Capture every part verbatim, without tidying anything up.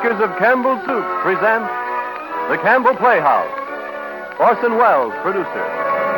makers of Campbell Soup present The Campbell Playhouse. Orson Welles, producer.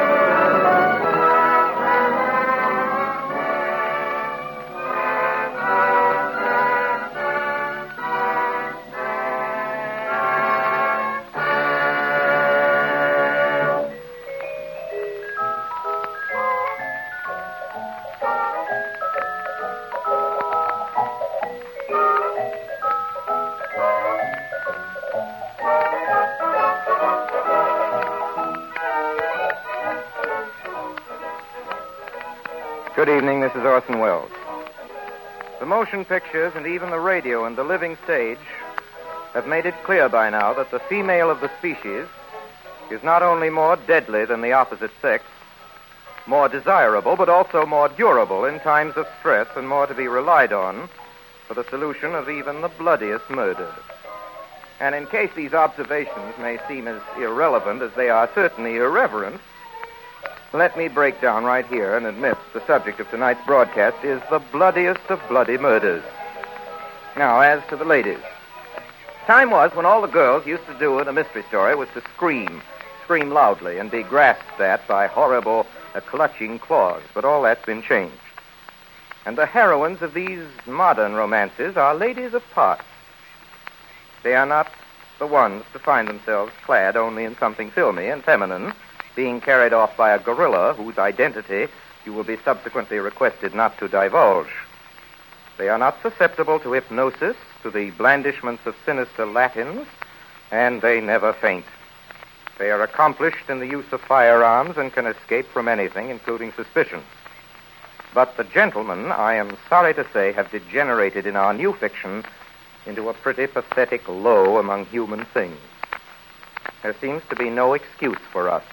Good evening, this is Orson Welles. The motion pictures and even the radio and the living stage have made it clear by now that the female of the species is not only more deadly than the opposite sex, more desirable, but also more durable in times of stress and more to be relied on for the solution of even the bloodiest murders. And in case these observations may seem as irrelevant as they are certainly irreverent, let me break down right here and admit the subject of tonight's broadcast is the bloodiest of bloody murders. Now, as to the ladies. Time was when all the girls used to do in a mystery story was to scream, scream loudly, and be grasped at by horrible, uh, clutching claws. But all that's been changed. And the heroines of these modern romances are ladies of parts. They are not the ones to find themselves clad only in something filmy and feminine, being carried off by a gorilla whose identity you will be subsequently requested not to divulge. They are not susceptible to hypnosis, to the blandishments of sinister Latins, and they never faint. They are accomplished in the use of firearms and can escape from anything, including suspicion. But the gentlemen, I am sorry to say, have degenerated in our new fiction into a pretty pathetic low among human things. There seems to be no excuse for us.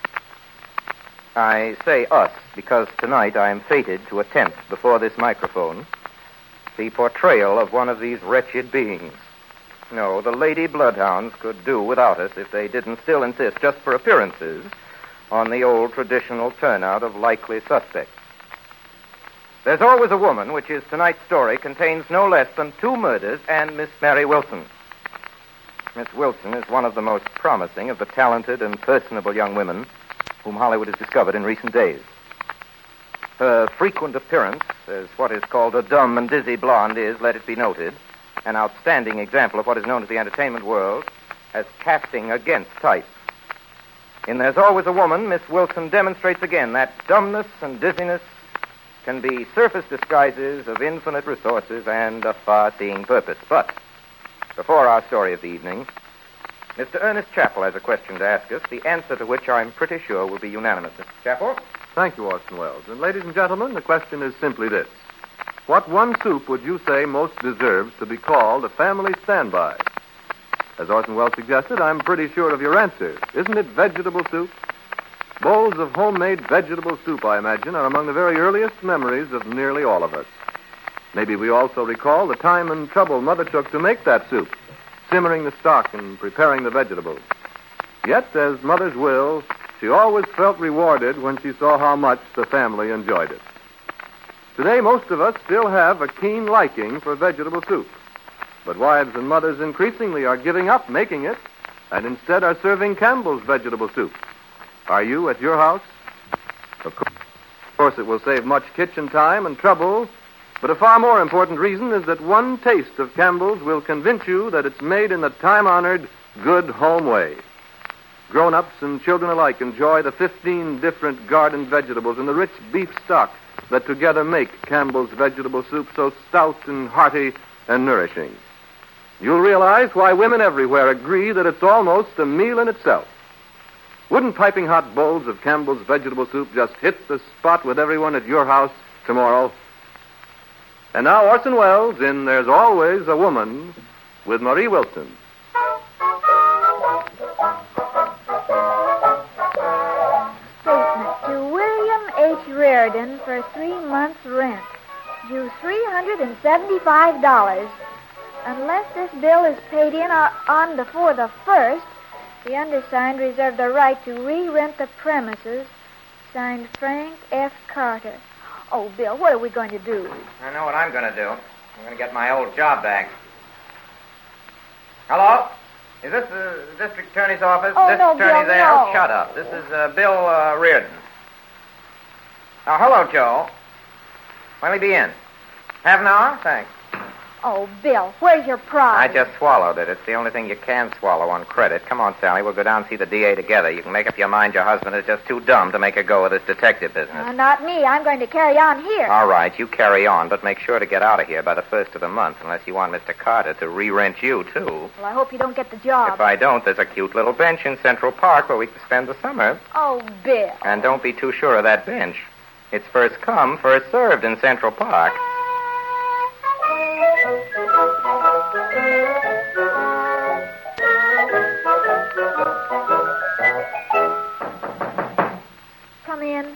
I say us because tonight I am fated to attempt before this microphone the portrayal of one of these wretched beings. No, the lady bloodhounds could do without us if they didn't still insist, just for appearances, on the old traditional turnout of likely suspects. There's Always a Woman, which is tonight's story, contains no less than two murders and Miss Mary Wilson. Miss Wilson is one of the most promising of the talented and personable young women whom Hollywood has discovered in recent days. Her frequent appearance as what is called a dumb and dizzy blonde is, let it be noted, an outstanding example of what is known to the entertainment world as casting against type. In There's Always a Woman, Miss Wilson demonstrates again that dumbness and dizziness can be surface disguises of infinite resources and a far-seeing purpose. But before our story of the evening, Mister Ernest Chappell has a question to ask us, the answer to which I'm pretty sure will be unanimous. Mister Chappell? Thank you, Orson Welles. And ladies and gentlemen, the question is simply this. What one soup would you say most deserves to be called a family standby? As Orson Welles suggested, I'm pretty sure of your answer. Isn't it vegetable soup? Bowls of homemade vegetable soup, I imagine, are among the very earliest memories of nearly all of us. Maybe we also recall the time and trouble Mother took to make that soup, simmering the stock and preparing the vegetables. Yet, as mothers will, she always felt rewarded when she saw how much the family enjoyed it. Today, most of us still have a keen liking for vegetable soup. But wives and mothers increasingly are giving up making it and instead are serving Campbell's vegetable soup. Are you at your house? Of course, it will save much kitchen time and trouble, but a far more important reason is that one taste of Campbell's will convince you that it's made in the time-honored, good home way. Grown-ups and children alike enjoy the fifteen different garden vegetables and the rich beef stock that together make Campbell's vegetable soup so stout and hearty and nourishing. You'll realize why women everywhere agree that it's almost a meal in itself. Wouldn't piping hot bowls of Campbell's vegetable soup just hit the spot with everyone at your house tomorrow? And now Orson Welles in There's Always a Woman with Marie Wilson. Statement to William H. Reardon for three months' rent. Due three hundred seventy-five dollars. Unless this bill is paid in on before the first, the undersigned reserve the right to re-rent the premises. Signed, Frank F. Carter. Oh, Bill, what are we going to do? I know what I'm going to do. I'm going to get my old job back. Hello? Is this the district attorney's office? Oh, district no, attorney Bill, there? no. Oh, shut up. This is uh, Bill uh, Reardon. Oh, hello, Joe. When'll he be in? Half an hour? Thanks. Oh, Bill, where's your I prize? just swallowed it. It's the only thing you can swallow on credit. Come on, Sally. We'll go down and see the D A together. You can make up your mind your husband is just too dumb to make a go of this detective business. Uh, not me. I'm going to carry on here. All right, you carry on, but make sure to get out of here by the first of the month, unless you want Mister Carter to re-rent you, too. Well, I hope you don't get the job. If I don't, there's a cute little bench in Central Park where we can spend the summer. Oh, Bill. And don't be too sure of that bench. It's first come, first served in Central Park. Come in.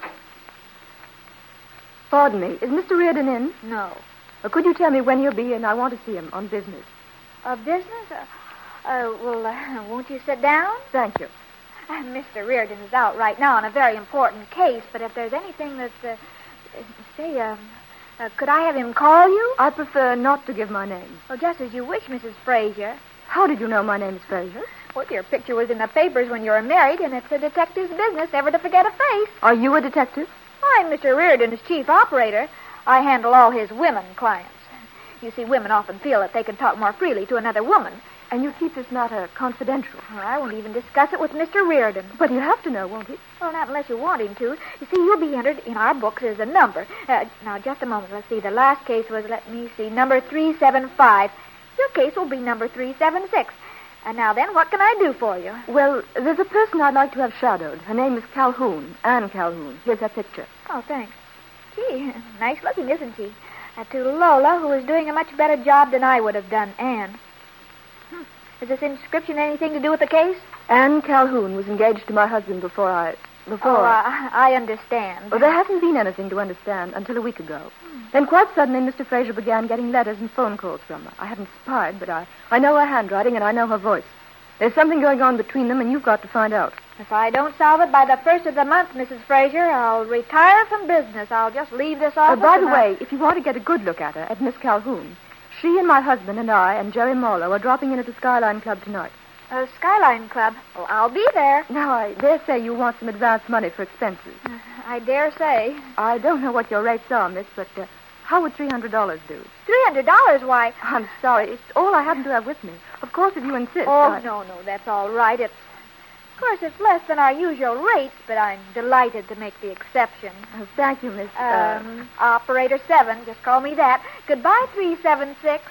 Pardon me. Is Mister Reardon in? No. Or could you tell me when he'll be in? I want to see him on business. Uh, business? Uh, uh, well, uh, won't you sit down? Thank you. Uh, Mister Reardon is out right now on a very important case, but if there's anything that's, uh, uh, say, um, uh, could I have him call you? I prefer not to give my name. Well, just as you wish, Missus Fraser. How did you know my name is Fraser? Well, your picture was in the papers when you were married, and it's a detective's business ever to forget a face. Are you a detective? I'm Mister Reardon's chief operator. I handle all his women clients. You see, women often feel that they can talk more freely to another woman. And you keep this matter confidential. Well, I won't even discuss it with Mister Reardon. But he'll have to know, won't he? Well, not unless you want him to. You see, you'll be entered in our books as a number. Uh, now, just a moment. Let's see. The last case was, let me see, number three seven five. Your case will be number three seven six. And now then, what can I do for you? Well, there's a person I'd like to have shadowed. Her name is Calhoun, Anne Calhoun. Here's her picture. Oh, thanks. Gee, nice looking, isn't she? Uh, to Lola, who is doing a much better job than I would have done, Anne. Hmm. Has this inscription anything to do with the case? Anne Calhoun was engaged to my husband before I... Before... Oh, uh, I understand. Well, there hasn't been anything to understand until a week ago. Hmm. Then quite suddenly, Mister Fraser began getting letters and phone calls from her. I haven't spied, but I, I know her handwriting and I know her voice. There's something going on between them, and you've got to find out. If I don't solve it by the first of the month, Missus Fraser, I'll retire from business. I'll just leave this Uh, office. by the and way, if you want to get a good look at her, at Miss Calhoun, she and my husband and I and Jerry Marlowe are dropping in at the Skyline Club tonight. I... Uh, Skyline Club. Well, I'll be there. Now, I dare say you want some advance money for expenses. Uh, I dare say. I don't know what your rates are, miss, but uh, how would three hundred dollars do? Three hundred dollars? Why? I'm sorry. It's all I happen to have with me. Of course, if you insist. Oh, I... no, no, that's all right. It's... Of course, it's less than our usual rates, but I'm delighted to make the exception. Oh, thank you, Miss... Uh... Um, Operator seven. Just call me that. Goodbye, three seven six.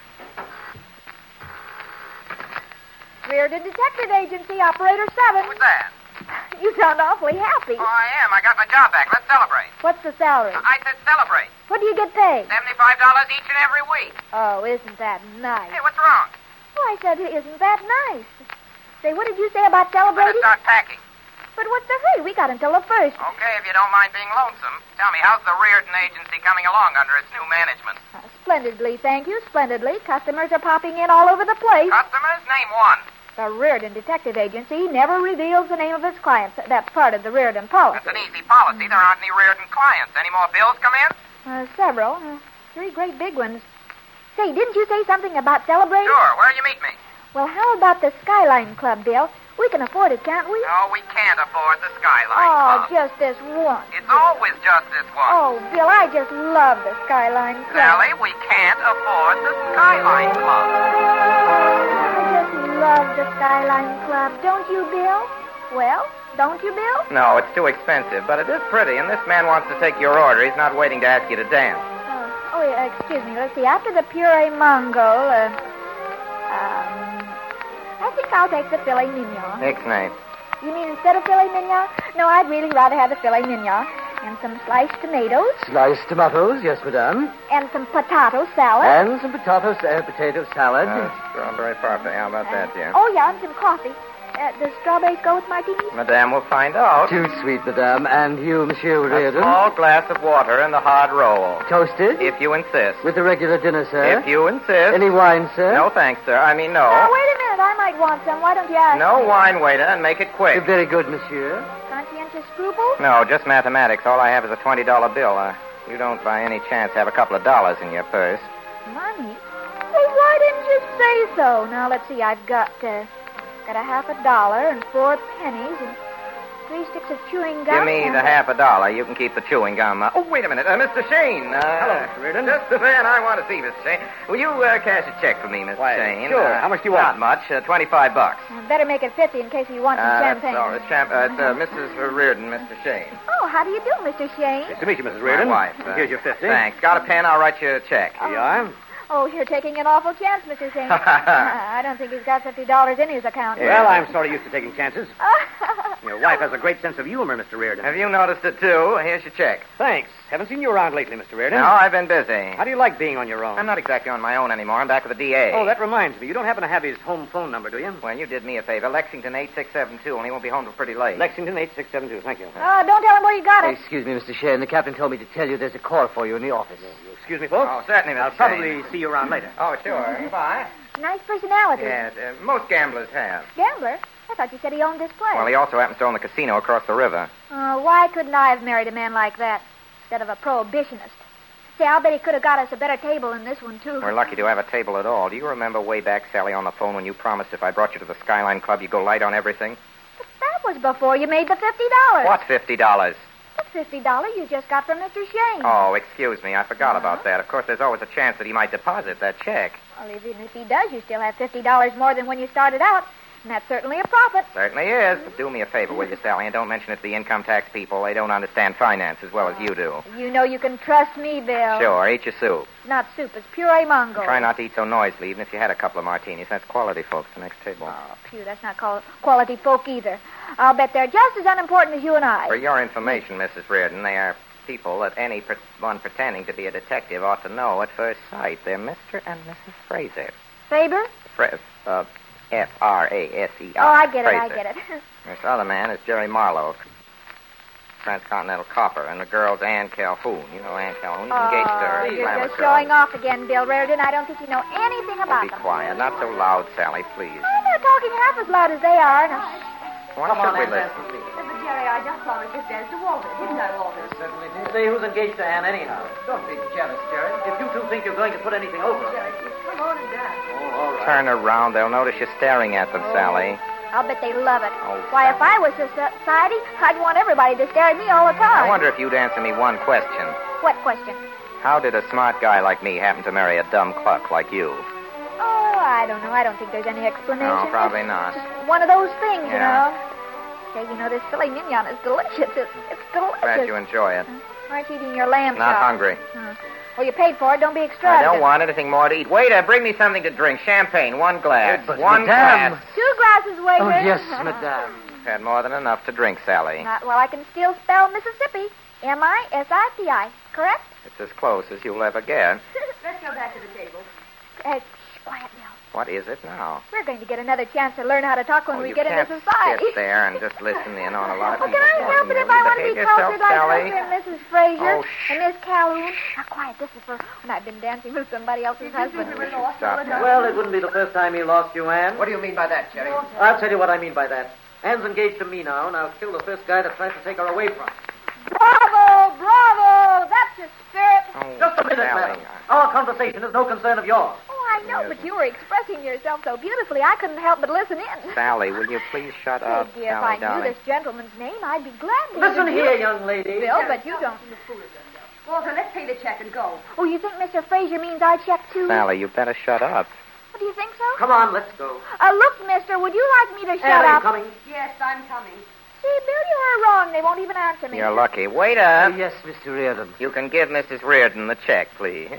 Reardon Detective Agency, Operator seven. Who's that? You sound awfully happy. Oh, I am. I got my job back. Let's celebrate. What's the salary? I said celebrate. What do you get paid? seventy-five dollars each and every week. Oh, isn't that nice? Hey, what's wrong? Oh, I said, isn't that nice? Say, what did you say about Better celebrating? start packing. But what's the hurry? We got until the first. Okay, if you don't mind being lonesome. Tell me, how's the Reardon Agency coming along under its new management? Uh, splendidly, thank you, splendidly. Customers are popping in all over the place. Customers? Name one. The Reardon Detective Agency never reveals the name of its clients. That's part of the Reardon policy. That's an easy policy. There aren't any Reardon clients. Any more bills come in? Uh, several. Uh, three great big ones. Say, didn't you say something about celebrating? Sure. Where'll you meet me? Well, how about the Skyline Club, Bill? We can afford it, can't we? No, we can't afford the Skyline Oh, Club. just this once. It's always just this one. Oh, Bill, I just love the Skyline Club. Sally, we can't afford the Skyline Club. I just love the Skyline Club. Don't you, Bill? Well, don't you, Bill? No, it's too expensive, but it is pretty, and this man wants to take your order. He's not waiting to ask you to dance. Oh, oh yeah, excuse me. Let's see. After the puree mongol, uh, um, I think I'll take the filet mignon. Ixnay. You mean instead of filet mignon? No, I'd really rather have the filet mignon. And some sliced tomatoes. Sliced tomatoes, yes, madame. And some potato salad. And some potato, uh, potato salad. Uh, strawberry parfait. How about that, dear? Oh, yeah, and some coffee. Uh, does strawberries go with martinis? Madame will find out. Too sweet, madame. And you, Monsieur A Reardon? small glass of water and the hard roll. Toasted? If you insist. With the regular dinner, sir? If you insist. Any wine, sir? No, thanks, sir. I mean, no. Now, wait a minute. I might want some. Why don't you ask No me? wine, waiter, and make it quick. Very good, monsieur. Conscientious scruples? No, just mathematics. All I have is a twenty dollar bill. Uh, you don't, by any chance, have a couple of dollars in your purse. Money? Well, why didn't you say so. Now, let's see. I've got, uh, got a half a dollar and four pennies and three sticks of chewing gum. Give me and the half a dollar. You can keep the chewing gum. Uh, oh, wait a minute. Uh, Mister Shane. Uh, Hello, Mister Reardon. Just the man I want to see, Mister Shane. Will you uh, cash a check for me, Mister Why, Shane? sure. Uh, How much do you want? Not much. Uh, twenty-five bucks. Uh, better make it fifty in case you want some Uh, champagne. That's all right. Champ- uh, it's uh, Missus Reardon, Mister Shane. Oh, how do you do, Mister Shane? Nice to meet you, Missus Reardon. My wife. Uh, Here's your fifty. Thanks. Got a pen? I'll write you a check. Here you are. Oh, you're taking an awful chance, Mister Shane. uh, I don't think he's got fifty dollars in his account. Well, I'm sort of used to taking chances. Your wife has a great sense of humor, Mister Reardon. Have you noticed it, too? Here's your check. Thanks. Haven't seen you around lately, Mister Reardon. No, I've been busy. How do you like being on your own? I'm not exactly on my own anymore. I'm back with the D A. Oh, that reminds me. You don't happen to have his home phone number, do you? Well, you did me a favor. Lexington eight six seven two, and he won't be home till pretty late. Lexington eight six seven two. Thank you. Oh, don't tell him where you got it. Excuse me, Mister Shane. The captain told me to tell you there's a call for you in the office. You excuse me, folks? Oh, certainly, Mister I'll probably see you around later. Oh, sure. Goodbye. Nice personality. Yes, uh, most gamblers have. Gambler? I thought you said he owned this place. Well, he also happens to own the casino across the river. Oh, why couldn't I have married a man like that instead of a prohibitionist? Say, I'll bet he could have got us a better table than this one, too. We're lucky to have a table at all. Do you remember way back, Sally, on the phone when you promised if I brought you to the Skyline Club, you'd go light on everything? But that was before you made the fifty dollars. What fifty dollars? The fifty dollars you just got from Mister Shane. Oh, excuse me. I forgot Uh-huh. about that. Of course, there's always a chance that he might deposit that check. Well, even if he does, you still have fifty dollars more than when you started out. And that's certainly a profit. Certainly is. But do me a favor, will you, Sally, and don't mention it to the income tax people. They don't understand finance as well as you do. You know you can trust me, Bill. Sure, eat your soup. It's not soup, it's puree mango. Try not to eat so noisily, even if you had a couple of martinis. That's quality, folks, the next table. Oh, phew, that's not call- quality folk either. I'll bet they're just as unimportant as you and I. For your information, Missus Reardon, they are people that any per- one pretending to be a detective ought to know at first sight. They're Mister and Missus Fraser. Faber? Fra- uh, F R A S E R. Oh, I get it, Fraser. I get it. This other man is Jerry Marlowe, Transcontinental Copper, and the girl's Ann Calhoun. You know Ann Calhoun. You engaged her. Oh, you're Glamour just girl. showing off again, Bill Reardon. I don't think you know anything Oh, about be them. quiet. Not so loud, Sally, please. Oh, they're talking half as loud as they are. Now, Why Come should on, we Ann, listen? But, Jerry, I just promised this dance to Walter, didn't I, Walter? Certainly did. Say who's engaged to Anne anyhow. Don't be jealous, Jerry. If you two think you're going to put anything over. Jerry, come on and dance. Oh, all right. Turn around. They'll notice you're staring at them, Sally. I'll bet they love it. Oh, Why, if I was society, I'd want everybody to stare at me all the time. I wonder if you'd answer me one question. What question? How did a smart guy like me happen to marry a dumb cluck like you? Oh, I don't know. I don't think there's any explanation. No, probably It's not. just one of those things, you Yeah. know. Say, you know, this filet mignon is delicious. It's, it's delicious. Glad you enjoy it. Aren't you eating your lamb Not chop? hungry. Huh. Well, you paid for it. Don't be I extravagant. don't want anything more to eat. Waiter, bring me something to drink. Champagne, one glass. But, one madame. glass. Two glasses, waiter. Oh, yes, madame. Had more than enough to drink, Sally. Not well, I can still spell Mississippi. M I S I P I. Correct? It's as close as you'll ever get. Let's go back to the table. Uh, shh, quiet now. What is it now? We're going to get another chance to learn how to talk when Oh, we you get can't into society. sit there and just listen in on a lot of Well, people. can I help it if I want to be Behave yourself, cultured like Sally. Mister and Missus Fraser Oh, shh. and Miss Calhoun? Now, quiet. This is for when I've been dancing with somebody else's husband. Stop that. Well, it wouldn't be the first time he lost you, Anne. What do you mean by that, Jerry? I'll tell you what I mean by that. Anne's engaged to me now, and I'll kill the first guy that tries to take her away from her. Bravo! Bravo! That's the spirit. Oh, Just a minute, Sally. madam. Our conversation is no concern of yours. Oh, I know, but you were expressing yourself so beautifully, I couldn't help but listen in. Sally, will you please shut Oh, up, dear, if Sally, I knew darling? this gentleman's name, I'd be glad to Listen introduce here, him. young lady. Bill, but you don't. Walter, let's pay the check and go. Oh, you think Mister Fraser means our check, too? Sally, you better shut up. Oh, do you think so? Come on, let's go. Uh, look, mister, would you like me to shut Anne, are you up? coming? Yes, I'm coming. See, Bill, you are wrong. They won't even answer me. You're lucky. Waiter, Oh, yes, Mister Reardon. you can give Missus Reardon the check, please.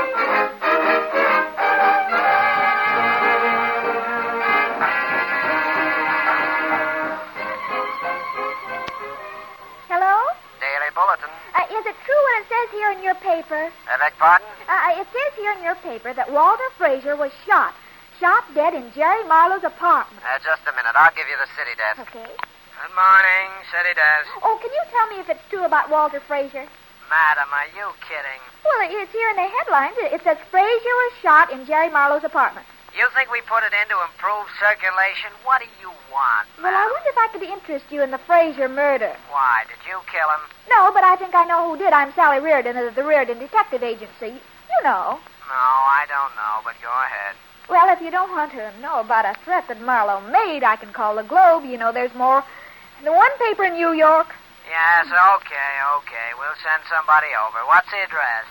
Hello? Daily Bulletin. Uh, is it true what it says here in your paper? I beg pardon? Uh, it says here in your paper that Walter Fraser was shot. Shot dead in Jerry Marlowe's apartment. Uh, just a minute. I'll give you the city desk. Okay. Good morning, city desk. Oh, can you tell me if it's true about Walter Fraser? Madam, are you kidding? Well, it's here in the headlines. It says Fraser was shot in Jerry Marlowe's apartment. You think we put it in to improve circulation? What do you want, Well, I madam? wonder if I could interest you in the Fraser murder. Why, did you kill him? No, but I think I know who did. I'm Sally Reardon of the Reardon Detective Agency. You know. No, I don't know, but go ahead. Well, if you don't want to know about a threat that Marlowe made, I can call the Globe. You know, there's more than one paper in New York. Yes, okay, okay. We'll send somebody over. What's the address?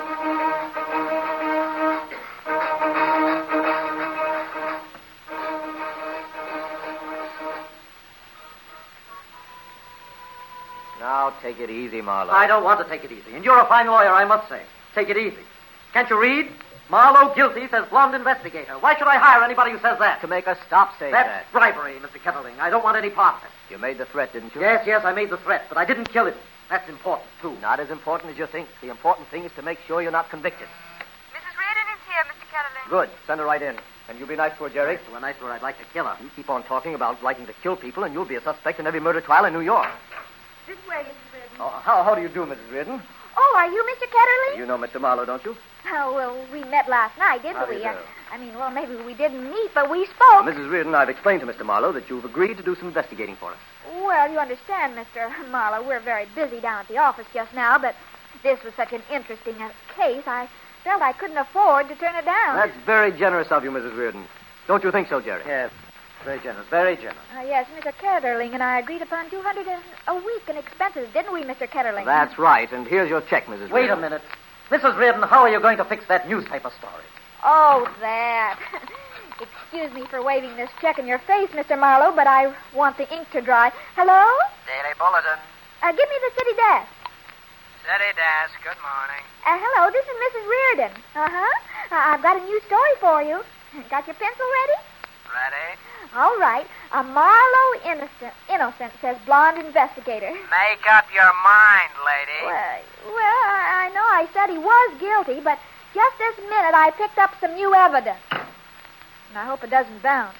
Now, take it easy, Marlowe. I don't want to take it easy. And you're a fine lawyer, I must say. Take it easy. Can't you read? Marlowe guilty, says blonde investigator. Why should I hire anybody who says that? To make us stop saying That's that. bribery, Mister Ketterling. I don't want any part of it. You made the threat, didn't you? Yes, yes, I made the threat, but I didn't kill him. That's important, too. Not as important as you think. The important thing is to make sure you're not convicted. Missus Reardon is here, Mister Ketterling. Good. Send her right in. And you be nice to her, Jerry. To a nice where I'd like to kill her. You keep on talking about liking to kill people, and you'll be a suspect in every murder trial in New York. This way, Missus Reardon. Oh, how, how do you do, Missus Reardon? Oh, are you Mister Ketterling? You know Mister Marlowe, don't you? Oh, well, we met last night, didn't How do we? you Uh, do? I mean, well, maybe we didn't meet, but we spoke. Missus Reardon, I've explained to Mister Marlowe that you've agreed to do some investigating for us. Well, you understand, Mister Marlowe, we're very busy down at the office just now, but this was such an interesting uh, case, I felt I couldn't afford to turn it down. That's very generous of you, Missus Reardon. Don't you think so, Jerry? Yes, very generous, very generous. Uh, yes, Mister Ketterling and I agreed upon two hundred dollars a week in expenses, didn't we, Mister Ketterling? That's right, and here's your check, Missus Wait a Reardon. minute. Missus Reardon, how are you going to fix that newspaper story? Oh, that. Excuse me for waving this check in your face, Mister Marlowe, but I want the ink to dry. Hello? Daily Bulletin. Uh, give me the city desk. City desk. Good morning. Uh, hello, this is Missus Reardon. Uh-huh. Uh, I've got a new story for you. Got your pencil ready? Ready? All right. A Marlowe innocent, innocent, says blonde investigator. Make up your mind, lady. Well, well, I I know I said he was guilty, but just this minute I picked up some new evidence. And I hope it doesn't bounce.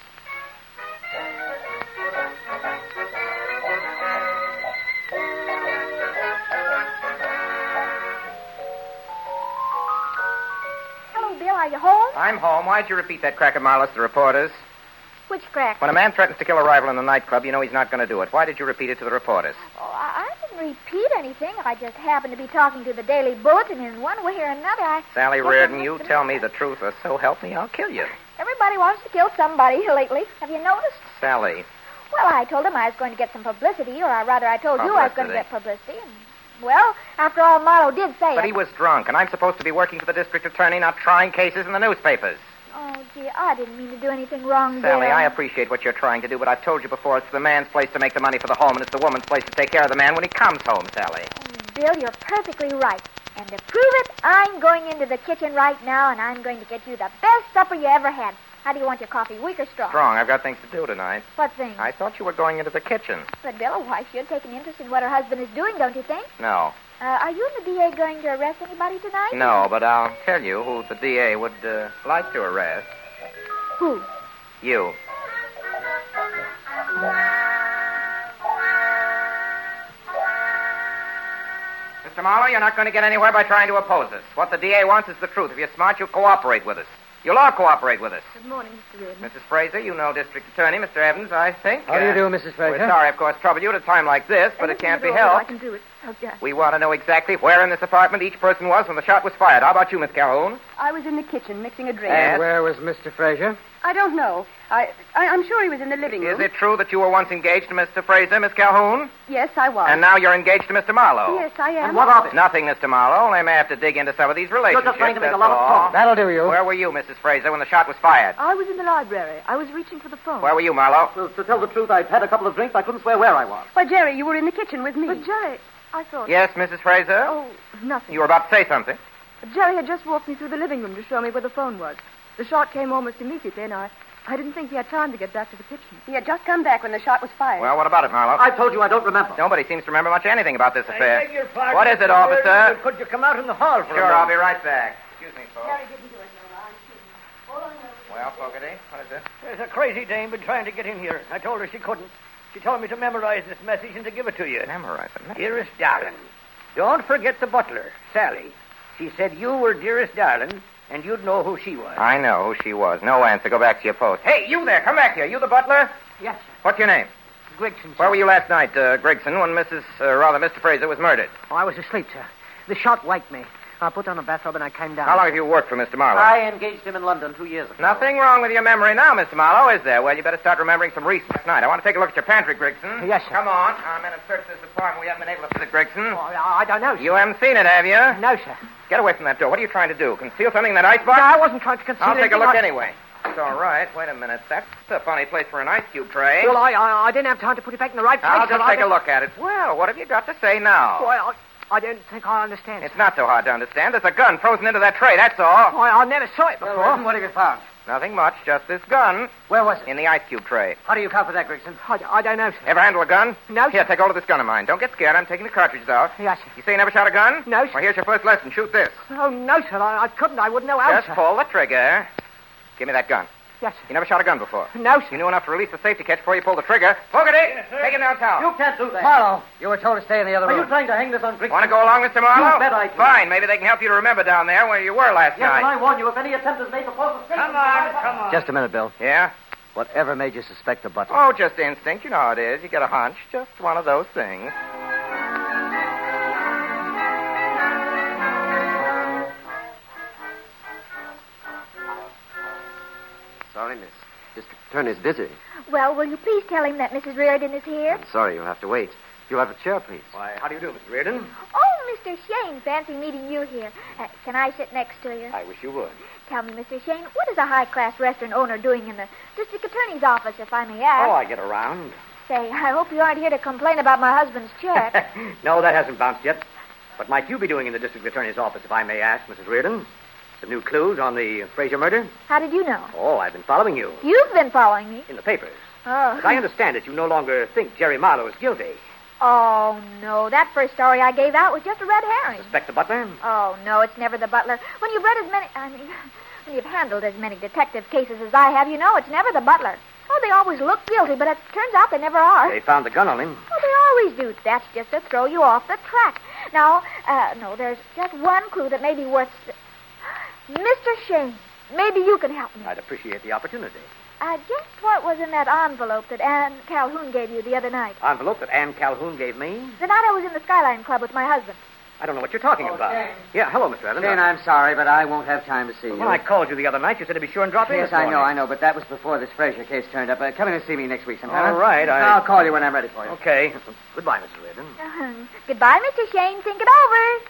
Hello, Bill. Are you home? I'm home. Why'd you repeat that crack of Marlowe's to the reporters? Which crack? When a man threatens to kill a rival in the nightclub, you know he's not going to do it. Why did you repeat it to the reporters? Oh, I, I didn't repeat anything. I just happened to be talking to the Daily Bulletin, and one way or another, I... Sally guess I Reardon, missed you the tell me message. the truth, or so help me, I'll kill you. Everybody wants to kill somebody lately. Have you noticed? Sally, Well, I told him I was going to get some publicity, or I, rather, I told you I was going to Publicity. get publicity. And, well, after all, Marlowe did say but it. he was drunk, and I'm supposed to be working for the district attorney, not trying cases in the newspapers. Oh, gee, I didn't mean to do anything wrong, Sally, Bill. I appreciate what you're trying to do, but I've told you before, it's the man's place to make the money for the home, and it's the woman's place to take care of the man when he comes home, Sally. Oh, Bill, you're perfectly right. And to prove it, I'm going into the kitchen right now, and I'm going to get you the best supper you ever had. How do you want your coffee, weak or strong? Strong, I've got things to do tonight. What thing? I thought you were going into the kitchen. But, Bill, a wife should take an interest in what her husband is doing, don't you think? No. Uh, are you and the D A going to arrest anybody tonight? No, but I'll tell you who the D A would uh, like to arrest. Who? You. Mister Marlowe, you're not going to get anywhere by trying to oppose us. What the D A wants is the truth. If you're smart, you'll cooperate with us. You'll all cooperate with us. Good morning, Mister Reardon. Missus Fraser, you know District Attorney, Mister Evans, I think. How do you Uh, do, Missus Fraser? We're sorry, of course, to trouble you at a time like this, but it Anything can't at be all that I helped. can do it. Okay. We want to know exactly where in this apartment each person was when the shot was fired. How about you, Miss Calhoun? I was in the kitchen mixing a drink. Yes. Where was Mister Fraser? I don't know. I, I, I'm sure he was in the living room. Is it true that you were once engaged to Mister Fraser, Miss Calhoun? Yes, I was. And now you're engaged to Mister Marlowe? Yes, I am. And what of it? Nothing, Mister Marlowe. They may have to dig into some of these relationships. You're just trying to make a that's lot of all. talk. That'll do you. Where were you, Missus Fraser, when the shot was fired? I was in the library. I was reaching for the phone. Where were you, Marlowe? Well, to tell the truth, I'd had a couple of drinks. I couldn't swear where I was. Why, Jerry, you were in the kitchen with me. But, Jerry, I thought... Yes, Missus Fraser? Oh, nothing. You were about to say something. Jerry had just walked me through the living room to show me where the phone was. The shot came almost immediately, and I, I didn't think he had time to get back to the kitchen. He had just come back when the shot was fired. Well, what about it, Marlowe? I told you I don't remember. Nobody seems to remember much anything about this affair. I beg your pardon. What is it, officer? Could you come out in the hall for Sure, a I'll be moment? right back. Excuse me, folks. Jerry didn't do it, no, I'm Hold on a minute. Well, Fogarty, what is it? There's a crazy dame been trying to get in here. I told her she couldn't. She told me to memorize this message and to give it to you. Memorize it. Dearest darling, don't forget the butler, Sally. She said you were dearest darling, and you'd know who she was. I know who she was. No answer. Go back to your post. Hey, you there. Come back here. You the butler? Yes, sir. What's your name? Gregson, sir. Where were you last night, uh, Gregson, when Missus Uh, rather, Mister Fraser was murdered? Oh, I was asleep, sir. The shot waked me. I put on a bathrobe and I came down. How long have you worked for Mister Marlowe? I engaged him in London two years ago. Nothing wrong with your memory now, Mister Marlowe, is there? Well, you better start remembering some recent night. I want to take a look at your pantry, Grigson. Yes, sir. Come on. I'm in and search this apartment. We haven't been able to visit Grigson. Oh, I I don't know, sir. You haven't seen it, have you? No, sir. Get away from that door. What are you trying to do? Conceal something in that icebox? No, I wasn't trying to conceal I'll take a anything. look I- anyway. It's all right. Wait a minute. That's a funny place for an ice cube tray. Well, I, I I didn't have time to put it back in the right place. I'll just but I take a look at it. Well, what have you got to say now? Well, I, I don't think I understand. It's not so hard to understand. There's a gun frozen into that tray, that's all. I, I never saw it before. Well, what have you found? Nothing much, just this gun Where was it? in the ice cube tray. How do you account for that, Grigson? I, I don't know, sir. Ever handle a gun? No, sir. Here, take hold of this gun of mine. Don't get scared. I'm taking the cartridges out. Yes, sir. You say you never shot a gun? No, sir. Well, here's your first lesson. Shoot this. Oh, no, sir. I, I couldn't. I wouldn't know how, Just sir. pull the trigger. Give me that gun. Yes, sir. You never shot a gun before. No, sir. You knew enough to release the safety catch before you pulled the trigger. Fogarty, take him downtown. You can't do that. Marlowe, you were told to stay in the other Are room. you trying to hang this on Grigson? Want to go along, Mister Marlowe? You bet I do. Fine. Maybe they can help you to remember down there where you were last Yes, and night. I warn you, if any attempt is made to force the Come on, come on. Just a minute, Bill. Yeah? Whatever made you suspect the butler? Oh, just instinct. You know how it is. You get a hunch. Just one of those things. Sorry, miss. District Attorney's busy. Well, will you please tell him that Missus Reardon is here? I'm sorry, you'll have to wait. You'll have a chair, please. Why, how do you do, Mister Reardon? Oh, Mister Shane, fancy meeting you here. Uh, can I sit next to you? I wish you would. Tell me, Mister Shane, what is a high-class restaurant owner doing in the district attorney's office, if I may ask? Oh, I get around. Say, I hope you aren't here to complain about my husband's check. No, that hasn't bounced yet. What might you be doing in the district attorney's office, if I may ask, Missus Reardon? Some new clues on the Fraser murder? How did you know? Oh, I've been following you You've been following me. in the papers. Oh. As I understand it, you no longer think Jerry Marlowe is guilty. Oh, no. That first story I gave out was just a red herring. Suspect the butler? Oh, no, it's never the butler. When you've read as many... I mean, when you've handled as many detective cases as I have, you know it's never the butler. Oh, they always look guilty, but it turns out they never are. They found the gun on him. Oh, they always do. That's just to throw you off the track. Now, uh, no, there's just one clue that may be worth... Mister Shane, maybe you can help me. I'd appreciate the opportunity. Uh, just what was in that envelope that Anne Calhoun gave you the other night? Envelope that Anne Calhoun gave me? The night I was in the Skyline Club with my husband. I don't know what you're talking Oh, about. Shane. Yeah, hello, Mister Evans. Shane, I'm sorry, but I won't have time to see you. When I called you the other night, you said to be sure and drop in Yes, this I know, morning. I know, but that was before this Fraser case turned up. Uh, come in and see me next week sometime. All right, I- I'll call you when I'm ready for you. Okay. Goodbye, Missus Reardon. Uh-huh. Goodbye, Mister Shane. Think it over.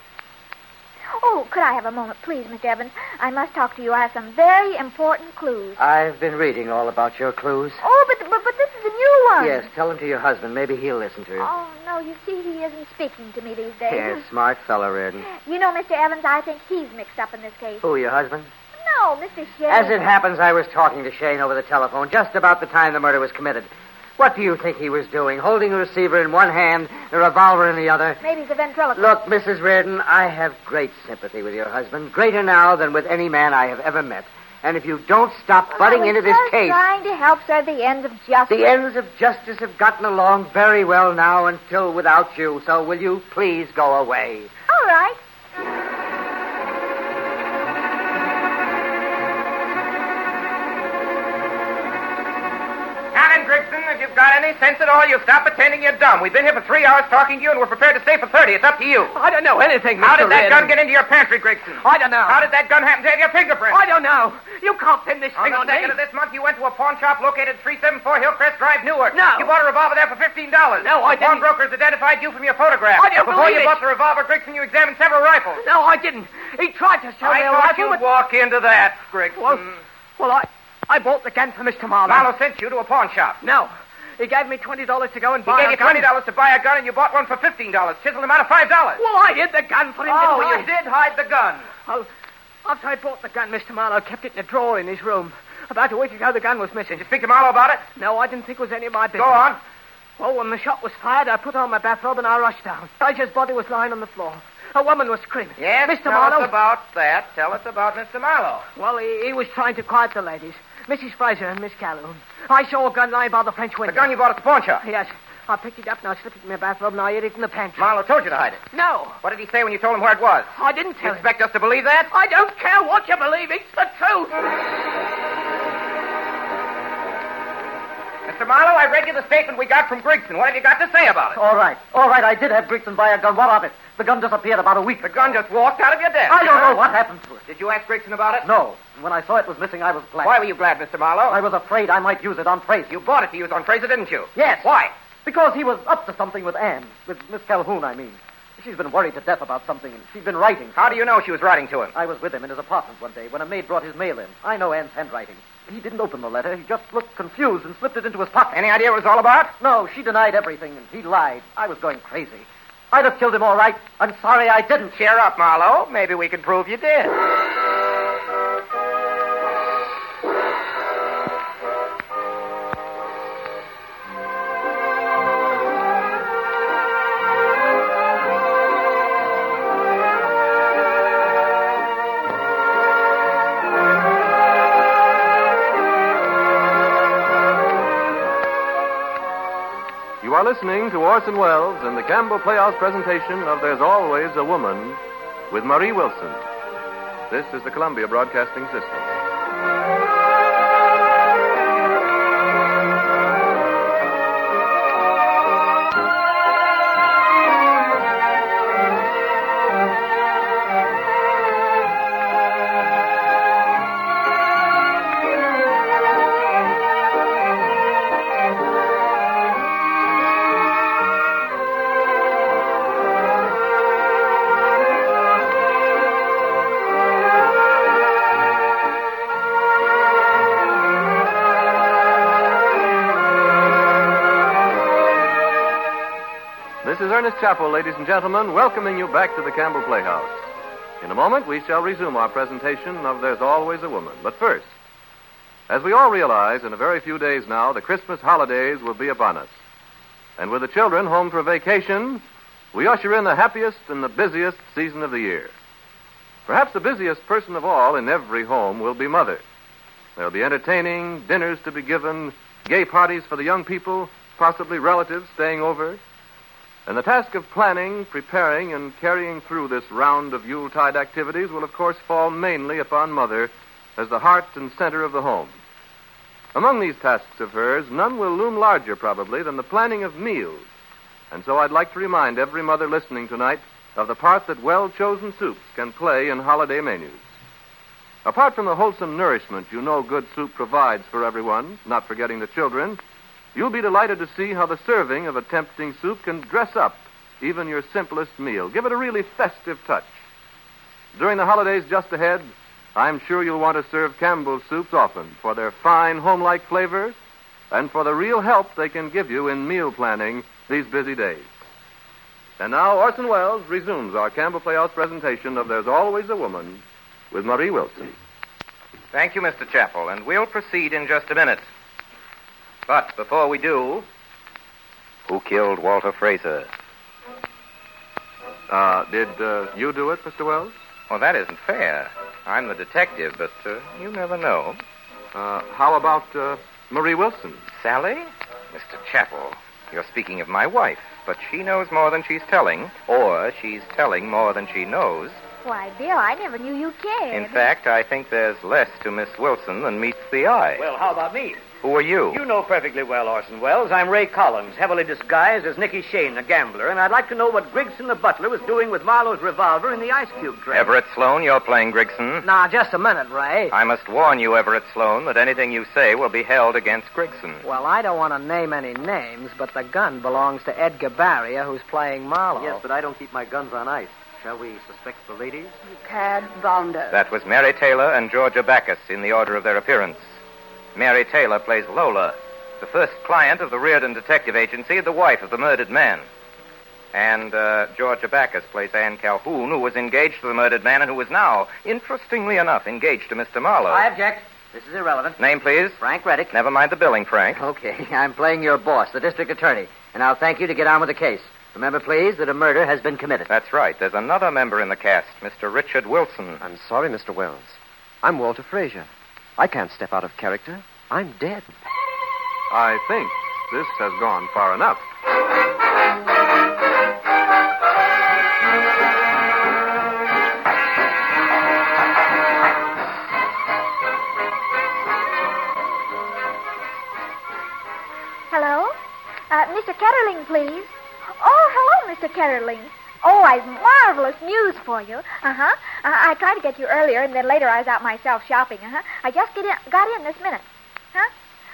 Oh, could I have a moment, please, Mister Evans? I must talk to you. I have some very important clues. I've been reading all about your clues. Oh, but, but but this is a new one. Yes, tell them to your husband. Maybe he'll listen to you. Oh, no, you see, he isn't speaking to me these days. Yes, smart fellow, Reardon. You know, Mister Evans, I think he's mixed up in this case. Who, your husband? No, Mister Shane. As it happens, I was talking to Shane over the telephone just about the time the murder was committed. What do you think he was doing? Holding a receiver in one hand, the revolver in the other. Maybe he's a ventriloquist. Look, Missus Reardon, I have great sympathy with your husband. Greater now than with any man I have ever met. And if you don't stop Well, butting I was into this just case... trying to help serve the ends of justice. The ends of justice have gotten along very well now until without you. So will you please go away? All right. Alan Grigson, if you've got any sense at all, you stop pretending you're dumb. We've been here for three hours talking to you, and we're prepared to stay for thirty. It's up to you. I don't know anything, Mister How did that Reardon. gun get into your pantry, Grigson? I don't know. How did that gun happen to have your fingerprint? I don't know. You can't pin this On thing the on me. second of this month, you went to a pawn shop located at three seventy-four Hillcrest Drive, Newark. No. You bought a revolver there for fifteen dollars. No, I The didn't. pawnbrokers identified you from your photograph. I don't Before believe you it. bought the revolver, Grigson, you examined several rifles. No, I didn't. He tried to show I me a thought rifle, you'd but... walk into that, Grigson. Well, well, I, I bought the gun for Mister Marlowe. Marlowe sent you to a pawn shop. No. He gave me twenty dollars to go and He buy gave a you gun. twenty dollars to buy a gun, and you bought one for fifteen dollars. Chiseled him out of five dollars. Well, I hid the gun for him, Oh, didn't I? you did hide the gun. Well, after I bought the gun, Mister Marlowe kept it in a drawer in his room. About a week ago, the gun was missing. Did you speak to Marlowe about it? No, I didn't think it was any of my business. Go on. Well, when the shot was fired, I put on my bathrobe and I rushed down. Fraser's body was lying on the floor. A woman was screaming. Yes, Mister tell Marlowe. us about that. Tell us about Mister Marlowe. Well, he, he was trying to quiet the ladies. Missus Fraser and Miss Calhoun. I saw a gun lying by the French window. The gun you bought at the pawn shop. Yes. I picked it up and I slipped it in my bathrobe and I hid it in the pantry. Marlowe told you to hide it. No. What did he say when you told him where it was? I didn't You tell him. expect us to believe that? I don't care what you believe. It's the truth. Mister Mister Marlowe, I read you the statement we got from Grigson. What have you got to say about it? All right. All right, I did have Grigson buy a gun. What of it? The gun disappeared about a week The ago. gun just walked out of your desk. I don't know what happened to it. Did you ask Grigson about it? No. And when I saw it was missing, I was glad. Why were you glad, Mister Marlowe? I was afraid I might use it on Fraser. You bought it to use on Fraser, didn't you? Yes. Why? Because he was up to something with Anne. With Miss Calhoun, I mean. She's been worried to death about something, and she's been writing. How do you know she was writing to him? I was with him in his apartment one day when a maid brought his mail in. I know Anne's handwriting. He didn't open the letter. He just looked confused and slipped it into his pocket. Any idea what it was all about? No, she denied everything, and he lied. I was going crazy. I'd have killed him all right. I'm sorry I didn't. Cheer up, Marlowe. Maybe we can prove you did. You are listening to Orson Welles and the Campbell Playhouse presentation of There's Always a Woman with Marie Wilson. This is the Columbia Broadcasting System. This is Ernest Chappell, ladies and gentlemen, welcoming you back to the Campbell Playhouse. In a moment, we shall resume our presentation of There's Always a Woman. But first, as we all realize, in a very few days now, the Christmas holidays will be upon us. And with the children home for vacation, we usher in the happiest and the busiest season of the year. Perhaps the busiest person of all in every home will be Mother. There'll be entertaining, dinners to be given, gay parties for the young people, possibly relatives staying over. And the task of planning, preparing, and carrying through this round of Yuletide activities will, of course, fall mainly upon Mother as the heart and center of the home. Among these tasks of hers, none will loom larger, probably, than the planning of meals. And so I'd like to remind every mother listening tonight of the part that well-chosen soups can play in holiday menus. Apart from the wholesome nourishment you know good soup provides for everyone, not forgetting the children, you'll be delighted to see how the serving of a tempting soup can dress up even your simplest meal. Give it a really festive touch. During the holidays just ahead, I'm sure you'll want to serve Campbell's soups often for their fine, home-like flavor and for the real help they can give you in meal planning these busy days. And now Orson Welles resumes our Campbell Playhouse presentation of There's Always a Woman with Marie Wilson. Thank you, Mister Chappell, and we'll proceed in just a minute. But before we do, who killed Walter Fraser? Uh, did uh, you do it, Mister Wells? Well, that isn't fair. I'm the detective, but uh, you never know. Uh, how about uh, Marie Wilson? Sally? Mister Chappell, you're speaking of my wife, but she knows more than she's telling, or she's telling more than she knows. Why, Bill, I never knew you cared. In fact, I think there's less to Miss Wilson than meets the eye. Well, how about me? Who are you? You know perfectly well, Orson Welles. I'm Ray Collins, heavily disguised as Nicky Shane, the gambler, and I'd like to know what Grigson the butler was doing with Marlowe's revolver in the ice cube tray. Everett Sloan, you're playing Grigson. Now, just a minute, Ray. I must warn you, Everett Sloan, that anything you say will be held against Grigson. Well, I don't want to name any names, but the gun belongs to Edgar Barria, who's playing Marlowe. Yes, but I don't keep my guns on ice. Shall we suspect the ladies? Cad Bounder. That was Mary Taylor and Georgia Backus in the order of their appearance. Mary Taylor plays Lola, the first client of the Reardon Detective Agency, the wife of the murdered man. And uh, Georgia Backus plays Anne Calhoun, who was engaged to the murdered man and who is now, interestingly enough, engaged to Mister Marlowe. I object. This is irrelevant. Name, please? Frank Reddick. Never mind the billing, Frank. Okay, I'm playing your boss, the district attorney, and I'll thank you to get on with the case. Remember, please, that a murder has been committed. That's right. There's another member in the cast, Mister Richard Wilson. I'm sorry, Mister Wells. I'm Walter Fraser. I can't step out of character. I'm dead. I think this has gone far enough. Mister Ketterling, please. Oh, hello, Mister Ketterling. Oh, I've marvelous news for you. Uh-huh. Uh, I tried to get you earlier, and then later I was out myself shopping. Uh-huh. I just get in, got in this minute. Huh?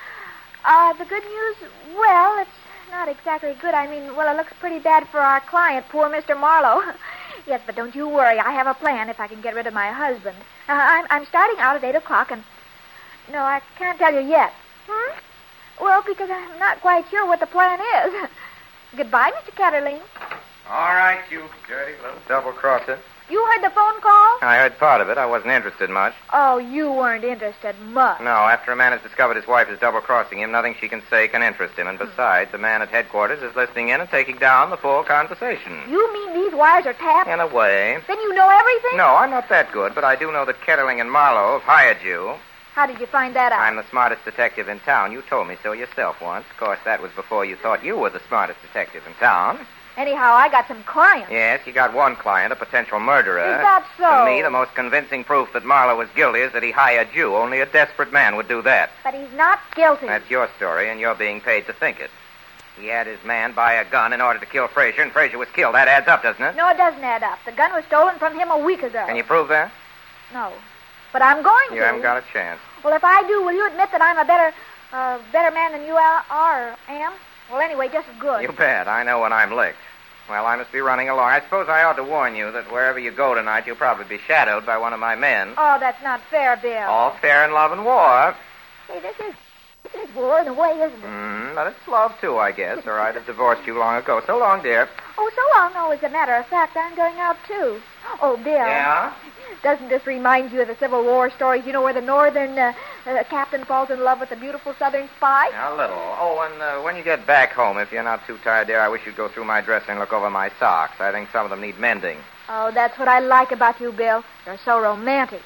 Uh, the good news, well, it's not exactly good. I mean, well, it looks pretty bad for our client, poor Mister Marlowe. Yes, but don't you worry. I have a plan if I can get rid of my husband. Uh, I'm, I'm starting out at eight o'clock, and... No, I can't tell you yet. Hmm? Well, because I'm not quite sure what the plan is. Goodbye, Mister Ketterling. All right, you dirty little double-crosser. You heard the phone call? I heard part of it. I wasn't interested much. Oh, you weren't interested much. No, after a man has discovered his wife is double-crossing him, nothing she can say can interest him. And besides, the man at headquarters is listening in and taking down the full conversation. You mean these wires are tapped? In a way. Then you know everything? No, I'm not that good, but I do know that Ketterling and Marlowe have hired you. How did you find that out? I'm the smartest detective in town. You told me so yourself once. Of course, that was before you thought you were the smartest detective in town. Anyhow, I got some clients. Yes, you got one client, a potential murderer. Is that so? To me, the most convincing proof that Marlowe was guilty is that he hired you. Only a desperate man would do that. But he's not guilty. That's your story, and you're being paid to think it. He had his man buy a gun in order to kill Frazier, and Frazier was killed. That adds up, doesn't it? No, it doesn't add up. The gun was stolen from him a week ago. Can you prove that? No. But I'm going to. You haven't got a chance. Well, if I do, will you admit that I'm a better, uh, better man than you are, or am? Well, anyway, just as good. You bet. I know when I'm licked. Well, I must be running along. I suppose I ought to warn you that wherever you go tonight, you'll probably be shadowed by one of my men. Oh, that's not fair, Bill. All fair in love and war. Hey, this is, this is war in a way, isn't it? Mm, but it's love, too, I guess, or I'd have divorced you long ago. So long, dear. Oh, so long. No, as a matter of fact, I'm going out, too. Oh, Bill. Yeah? Doesn't this remind you of the Civil War stories, you know, where the northern uh, uh, captain falls in love with the beautiful southern spy? A little. Oh, and uh, when you get back home, if you're not too tired, dear, I wish you'd go through my dresser and look over my socks. I think some of them need mending. Oh, that's what I like about you, Bill. You're so romantic.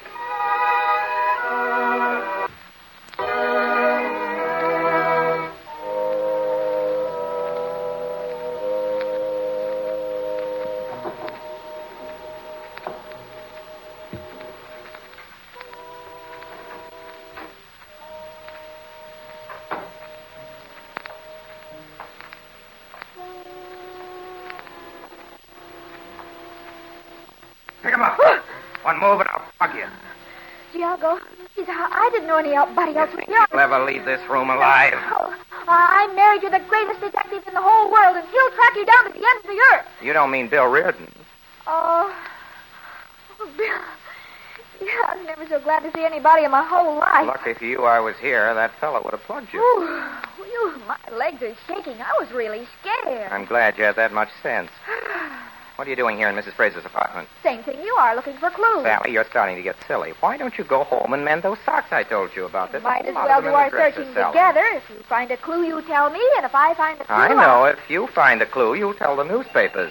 Pick him up. One move and I'll fuck you. Diago, geez, I didn't know anybody else was here. You'll ever leave this room alive. Oh, I'm married to the greatest detective in the whole world, and he'll track you down to the end of the earth. You don't mean Bill Reardon. Oh, oh Bill. Yeah, I was never so glad to see anybody in my whole life. Lucky for you I was here. That fellow would have plugged you. Ooh, you, my legs are shaking. I was really scared. I'm glad you have that much sense. What are you doing here in Missus Fraser's apartment? Same thing you are, looking for clues. Sally, you're starting to get silly. Why don't you go home and mend those socks I told you about? This Might as well do our searching together. If you find a clue, you tell me, and if I find a clue... I know. If you find a clue, you tell the newspapers.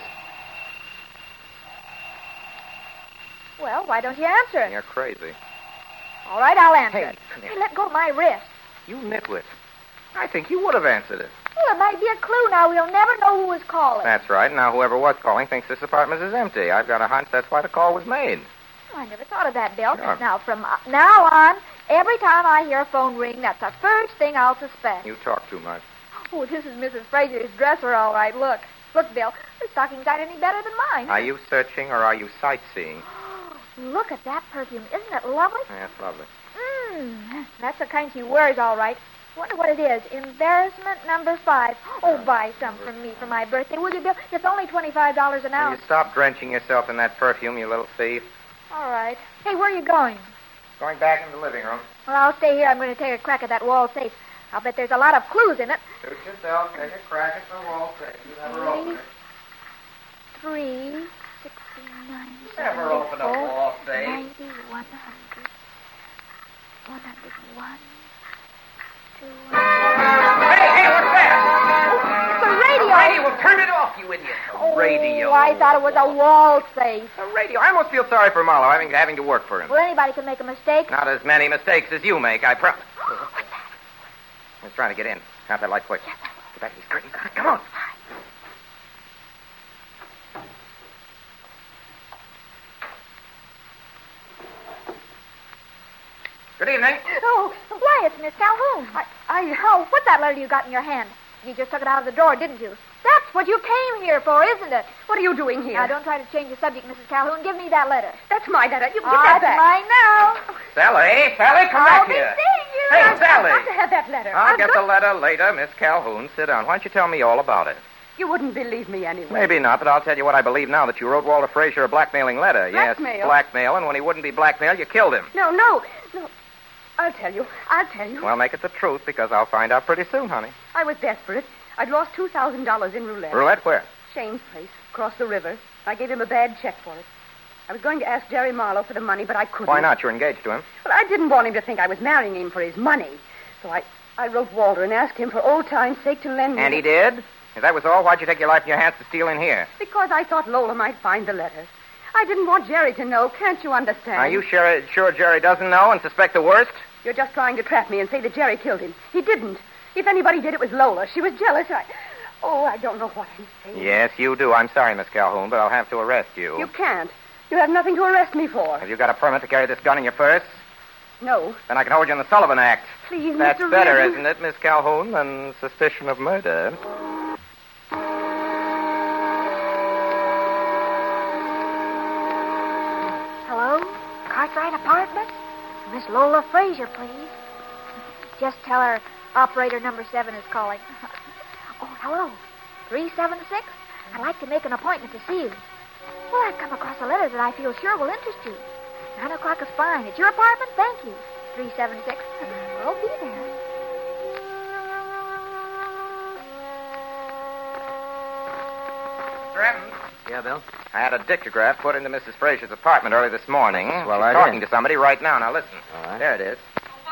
Well, why don't you answer? You're crazy. All right, I'll answer Hey, it. come here. Hey, let go of my wrist. You nitwit. I think you would have answered it. Well, it might be a clue now. We'll never know who was calling. That's right. Now, whoever was calling thinks this apartment is empty. I've got a hunch that's why the call was made. Oh, I never thought of that, Bill. Sure. Now, from uh, now on, every time I hear a phone ring, that's the first thing I'll suspect. You talk too much. Oh, this is Missus Fraser's dresser, all right. Look. Look, Bill. Her stockings aren't any better than mine. Are you searching or are you sightseeing? Look at that perfume. Isn't it lovely? That's lovely. Mmm. That's the kind she wears, all right. Wonder what it is. Embarrassment number five. Oh, buy some for me for my birthday, will you, Bill? It's only twenty-five dollars an Will ounce. you stop drenching yourself in that perfume, you little thief? All right. Hey, where are you going? Going back in the living room. Well, I'll stay here. I'm going to take a crack at that wall safe. I'll bet there's a lot of clues in it. Suit yourself. Take a crack at the wall safe. You never open it. Three, sixty-nine, Never open a wall safe. ninety, one hundred, one hundred one, two hundred. Hey, hey, what's that? It's a radio. Radio, well, turn it off, you idiot. Oh, radio. I thought it was a wall safe. A radio. I almost feel sorry for Marlowe having, having to work for him. Well, anybody can make a mistake. Not as many mistakes as you make, I promise. What's that? He's trying to get in. Have that light quick. Yes, I will. Get back to these curtains. Come on. Good evening. Oh, why, it's Miss Calhoun. I, I, oh, what's that letter you got in your hand? You just took it out of the drawer, didn't you? That's what you came here for, isn't it? What are you doing here? Now, don't try to change the subject, Missus Calhoun. Give me that letter. That's my letter. You give Oh, that that's back. mine now. Sally, Sally, come I'll back be here. seeing you. Hey, I've Sally. got to have that letter. I'll I've get got- the letter later, Miss Calhoun. Sit down. Why don't you tell me all about it? You wouldn't believe me anyway. Maybe not, but I'll tell you what I believe now, that you wrote Walter Frazier a blackmailing letter. Blackmail? Yes, blackmail, and when he wouldn't be blackmailed, you killed him. No, no, no. I'll tell you. I'll tell you. Well, make it the truth, because I'll find out pretty soon, honey. I was desperate. I'd lost two thousand dollars in roulette. Roulette where? Shane's place, across the river. I gave him a bad check for it. I was going to ask Jerry Marlowe for the money, but I couldn't. Why not? You're engaged to him. Well, I didn't want him to think I was marrying him for his money. So I, I wrote Walter and asked him for old time's sake to lend me... And he did? If that was all, why'd you take your life in your hands to steal in here? Because I thought Lola might find the letter. I didn't want Jerry to know. Can't you understand? Are you sure, sure Jerry doesn't know and suspect the worst? You're just trying to trap me and say that Jerry killed him. He didn't. If anybody did, it was Lola. She was jealous. I... Oh, I don't know what I'm saying. Yes, you do. I'm sorry, Miss Calhoun, but I'll have to arrest you. You can't. You have nothing to arrest me for. Have you got a permit to carry this gun in your purse? No. Then I can hold you in the Sullivan Act. Please, That's Mister better, Reardon. isn't it, Miss Calhoun, than suspicion of murder? Hello? Cartwright Apartments? Miss Lola Frazier, please. Just tell her operator number seven is calling. Oh, hello. three seven six? I'd like to make an appointment to see you. Well, I've come across a letter that I feel sure will interest you. Nine o'clock is fine. At your apartment? Thank you. three seven six. I'll be there. Evans? Yeah, Bill? I had a dictograph put into Missus Frazier's apartment early this morning. That's a swell She's idea. talking to somebody right now. Now, listen. All right. There it is.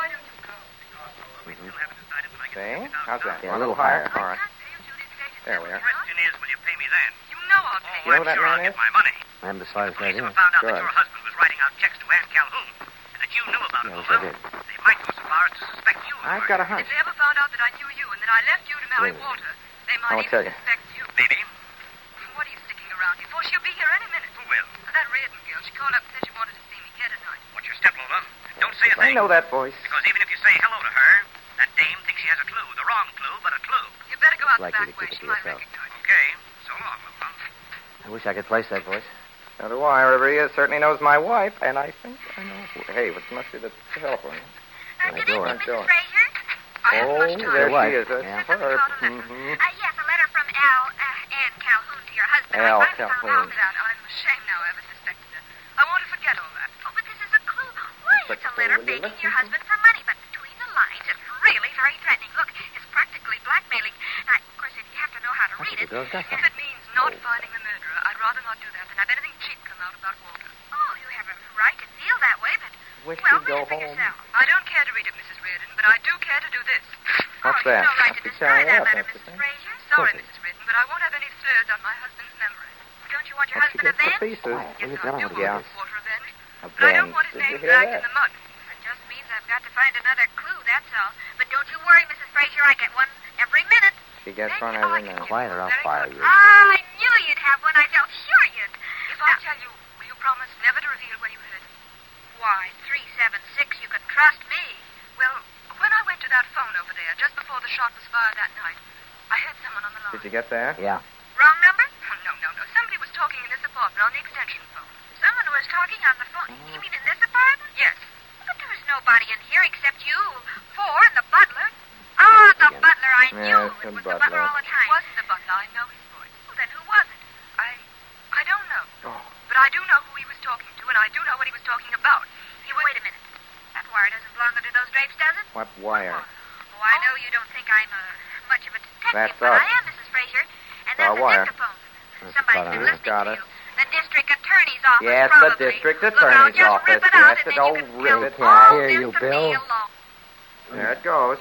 We still haven't decided when I See? can take How's that? Yeah, Want a little higher. All right. There we are. question is, will you pay me then? You know I'll pay Oh, You know I'm who that sure man I'll is? get my money. I haven't the slightest Police idea. have found out Good. that your husband was writing out checks to Ann Calhoun, and that you knew about it, Yes, I Lola. did. They might go so far as to suspect you. of I've murder. got a hunch. If they ever found out that I knew you and that I left you to marry Wait. Walter, they might I'll even tell you. suspect you. Maybe. What are you sticking around here for? She'll be here any minute. Who will? That Reardon girl, she called up and said she wanted to see me here tonight. What's your step, Lola? Don't say a I thing. know that voice. Because even if you say hello to her, that dame thinks she has a clue. The wrong clue, but a clue. You better go out the Likely back to way. keep it She to might yourself. recognize you. Okay. So long, Lola. I wish I could place that voice. So do I. Wherever he is, certainly knows my wife, and I think I know. who- Hey, it must be the telephone. Uh, good evening, Missus Door. Frazier. I haven't Oh, much time. there Your she is. wife. That's Yeah. her. Uh, Mm-hmm. yes, a letter from Al uh, Ann Calhoun to your husband. Al I finally found Calhoun. out That I'm ashamed now I ever suspected her. I want to forget all that. Oh, but this is a clue. Why, But, it's a uh, letter will you begging listen your to- husband for money, but between the lines, it's really very threatening. Look, it's practically blackmailing. Now, of course, if you have to know how to I read think it. the girl's got If something. it means not finding the murderer, I'd rather not do that than have anything cheap come out about Walter. Oh, you have a right to feel that way, but Wish well, you'd go read it for home. yourself. I don't care to read it, Missus Reardon, but I do care to do this. What's oh, that? You've no right Must to be destroy tearing it that up, letter, that's the Missus thing. Frazier. Sorry, Okay. Missus Reardon, but I won't have any slurs on my husband's memory. Don't you want your She husband gets the avenged? pieces. Quiet. Will you Yes, tell I her do how to Yeah. want Walter avenged. But I Avenged. don't want his Did name you hear dragged that? in the mud. It just means I've got to find another clue, that's all. But don't you worry, Missus Frazier. I get one every minute. She gets Thank one you. Oh, every I can minute. get Quiet or I'll Very fire good. you. Ah, I knew you'd have one. I felt sure you'd. If I tell you, will you promise never to reveal where you heard? Why, three seven six, you can trust me. Well, when I went to that phone over there, just before the shot was fired that night, I heard someone on the line. Did you get there? Yeah. Wrong number? Oh, no, no, no. Somebody was talking in this apartment on the extension phone. Someone was talking on the phone. You mean in this apartment? Yes. But there was nobody in here except you, four, and the butler. Ah, the Again. butler. I Yes, knew the it was the butler butler. all the time. It wasn't the butler. I know his voice. Well, then who was it? I, I don't know. Oh. But I do know who he was talking to, and I do know what he was talking about. He was... Wait a minute. That wire doesn't belong under those drapes, does it? What wire? Oh, I know you don't think I'm uh, much of a detective, That's but us. I am, Missus Frazier. And Our there's a wire. dictaphone. That's Somebody's about been it. listening Got to it. you. The district attorney's office, Yes, the probably. district Look, I'll attorney's just office. rip it out, Yes, and then don't you can rip tell it. Can't all hear this you, to Bill. me alone. There it goes.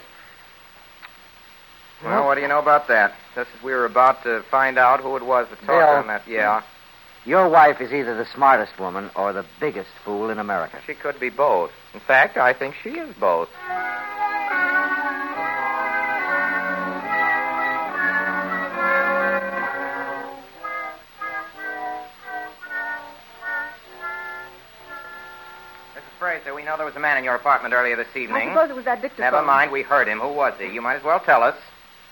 Well, what do you know about that? Just as we were about to find out who it was that talked Bill. on that. Yeah. Your wife is either the smartest woman or the biggest fool in America. She could be both. In fact, I think she is both. Missus Fraser, we know there was a man in your apartment earlier this I evening. suppose it was that dictaphone. Never mind, we heard him. Who was he? You might as well tell us.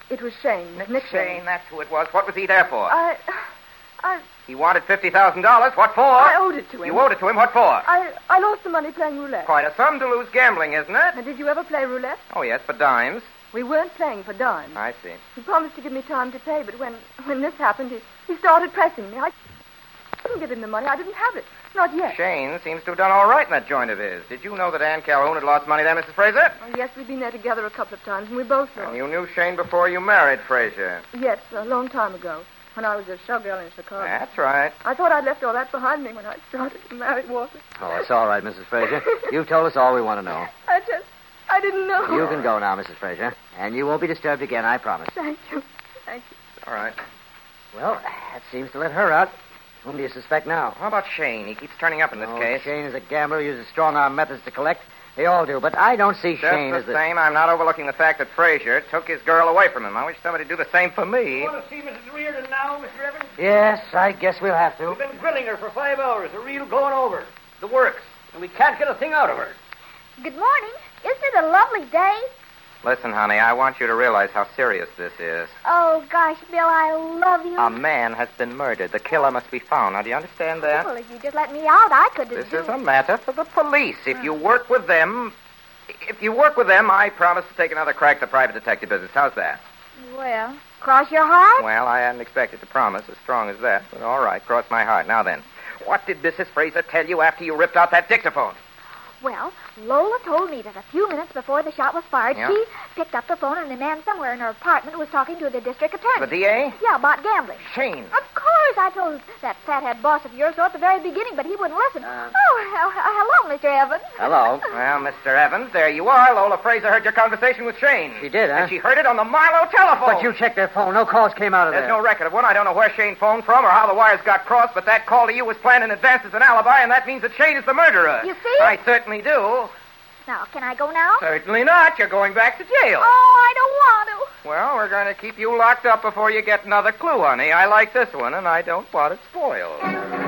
It was Shane. Nick, Nick Shane, that's who it was. What was he there for? I... I... He wanted fifty thousand dollars. What for? I owed it to him. You owed it to him. What for? I... I lost the money playing roulette. Quite a sum to lose gambling, isn't it? Now, did you ever play roulette? Oh, yes, for dimes. We weren't playing for dimes. I see. He promised to give me time to pay, but when, when this happened, he, he started pressing me. I couldn't give him the money. I didn't have it. Not yet. Shane seems to have done all right in that joint of his. Did you know that Ann Calhoun had lost money there, Missus Fraser? Oh, yes, we've been there together a couple of times, and we both know. And you knew Shane before you married Fraser? Yes, a long time ago, when I was a showgirl in Chicago. That's right. I thought I'd left all that behind me when I started to marry Walter. Oh, it's all right, Missus Fraser. You've told us all we want to know. I just... I didn't know. You can go now, Missus Fraser. And you won't be disturbed again, I promise. Thank you. Thank you. All right. Well, that seems to let her out. Whom do you suspect now? How about Shane? He keeps turning up in this oh, case. Shane is a gambler, uses strong-arm methods to collect. They all do, but I don't see Just Shane the as the... same, I'm not overlooking the fact that Fraser took his girl away from him. I wish somebody would do the same for me. You want to see Missus Reardon now, Mister Evans? Yes, I guess we'll have to. We've been grilling her for five hours, the reel going over. The works. And we can't get a thing out of her. Good morning. Isn't it a lovely day? Listen, honey, I want you to realize how serious this is. Oh, gosh, Bill, I love you. A man has been murdered. The killer must be found. Now, do you understand that? Well, if you just let me out, I could This do is a matter for the police. If you work with them... If you work with them, I promise to take another crack at the private detective business. How's that? Well, cross your heart? Well, I hadn't expected to promise as strong as that, but all right, cross my heart. Now then, what did Missus Fraser tell you after you ripped out that dictaphone? Well, Lola told me that a few minutes before the shot was fired, Yeah? she picked up the phone and a man somewhere in her apartment was talking to the district attorney. The D A? Yeah, about gambling. Shane. Of course, I told that fathead boss of yours so at the very beginning, but he wouldn't listen. Uh, oh, h- h- hello, Mister Evans. Hello. Well, Mister Evans, there you are. Lola Fraser heard your conversation with Shane. She did, huh? And she heard it on the Milo telephone. But you checked their phone. No calls came out of There's there. no record of one. I don't know where Shane phoned from or how the wires got crossed, but that call to you was planned in advance as an alibi, and that means that Shane is the murderer. You see? I certainly do. Now, can I go now? Certainly not. You're going back to jail. Oh, I don't want to. Well, we're going to keep you locked up before you get another clue, honey. I like this one, and I don't want it spoiled.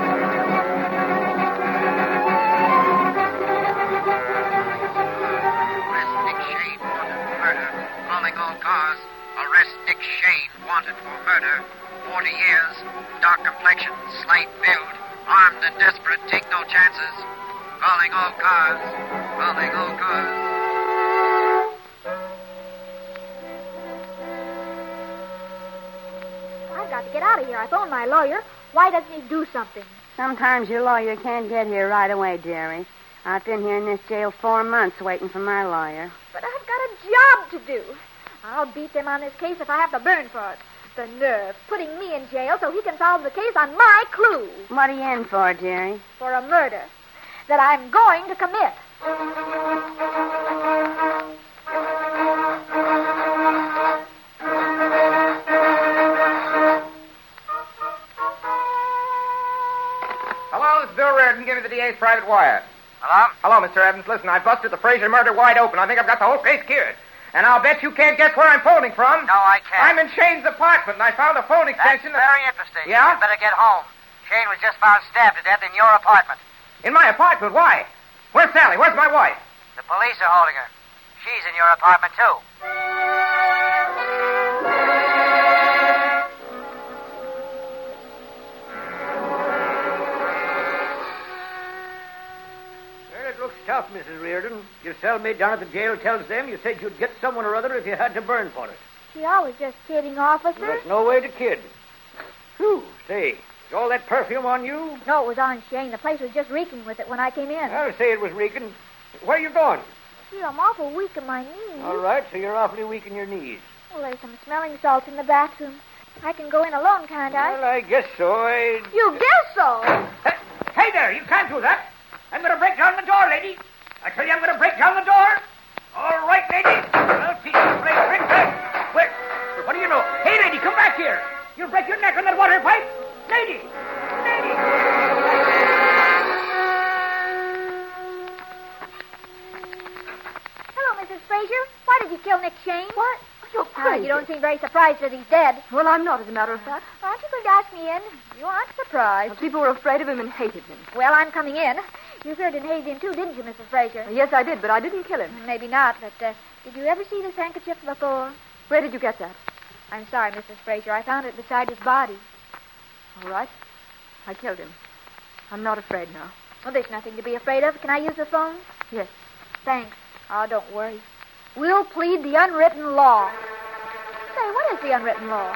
Arrest Nick Shane, wanted for murder. Calling all cars. Arrest Nick Shane, wanted for murder. Forty years, dark complexion, slight build, armed and desperate, take no chances. Calling all cars. Calling all cars. I've got to get out of here. I phoned my lawyer. Why doesn't he do something? Sometimes your lawyer can't get here right away, dearie. I've been here in this jail four months waiting for my lawyer. But I've got a job to do. I'll beat them on this case if I have to burn for it. The nerve, putting me in jail so he can solve the case on my clue. What are you in for, dearie? For a murder that I'm going to commit. Hello, this is Bill Reardon. Give me the D A's private wire. Hello? Hello, Mister Evans. Listen, I've busted the Fraser murder wide open. I think I've got the whole case cured. And I'll bet you can't guess where I'm phoning from. No, I can't. I'm in Shane's apartment, and I found a phone That's extension. very interesting. Yeah? You better get home. Shane was just found stabbed to death in your apartment. In my apartment? Why? Where's Sally? Where's my wife? The police are holding her. She's in your apartment, too. Well, it looks tough, Missus Reardon. Your cellmate down at the jail tells them you said you'd get someone or other if you had to burn for it. Gee, I was just kidding, officer. Well, there's no way to kid. Whew, say, is all that perfume on you? No, it was on Shane. The place was just reeking with it when I came in. I'll say it was reeking. Where are you going? Gee, I'm awful weak in my knees. All right, so you're awfully weak in your knees. Well, there's some smelling salts in the bathroom. I can go in alone, can't I? Well, I guess so. I... You guess so. Hey, hey there, you can't do that. I'm going to break down the door, lady. I tell you, I'm going to break down the door. All right, lady. I'll teach you to play trick back. Where? What do you know? Hey, lady, come back here. You'll break your neck on that water pipe. Lady. Lady. Hello, Missus Fraser. Why did you kill Nick Shane? What? You're Ah, crazy. you don't seem very surprised that he's dead. Well, I'm not, as a matter of fact. Aren't you going to ask me in? You aren't surprised. Well, people were afraid of him and hated him. Well, I'm coming in. You sure did hate him, too, didn't you, Missus Fraser? Yes, I did, but I didn't kill him. Maybe not, but uh, did you ever see this handkerchief before? Where did you get that? I'm sorry, Missus Fraser. I found it beside his body. All right. I killed him. I'm not afraid now. Well, there's nothing to be afraid of. Can I use the phone? Yes. Thanks. Oh, don't worry. We'll plead the unwritten law. Say, what is the unwritten law?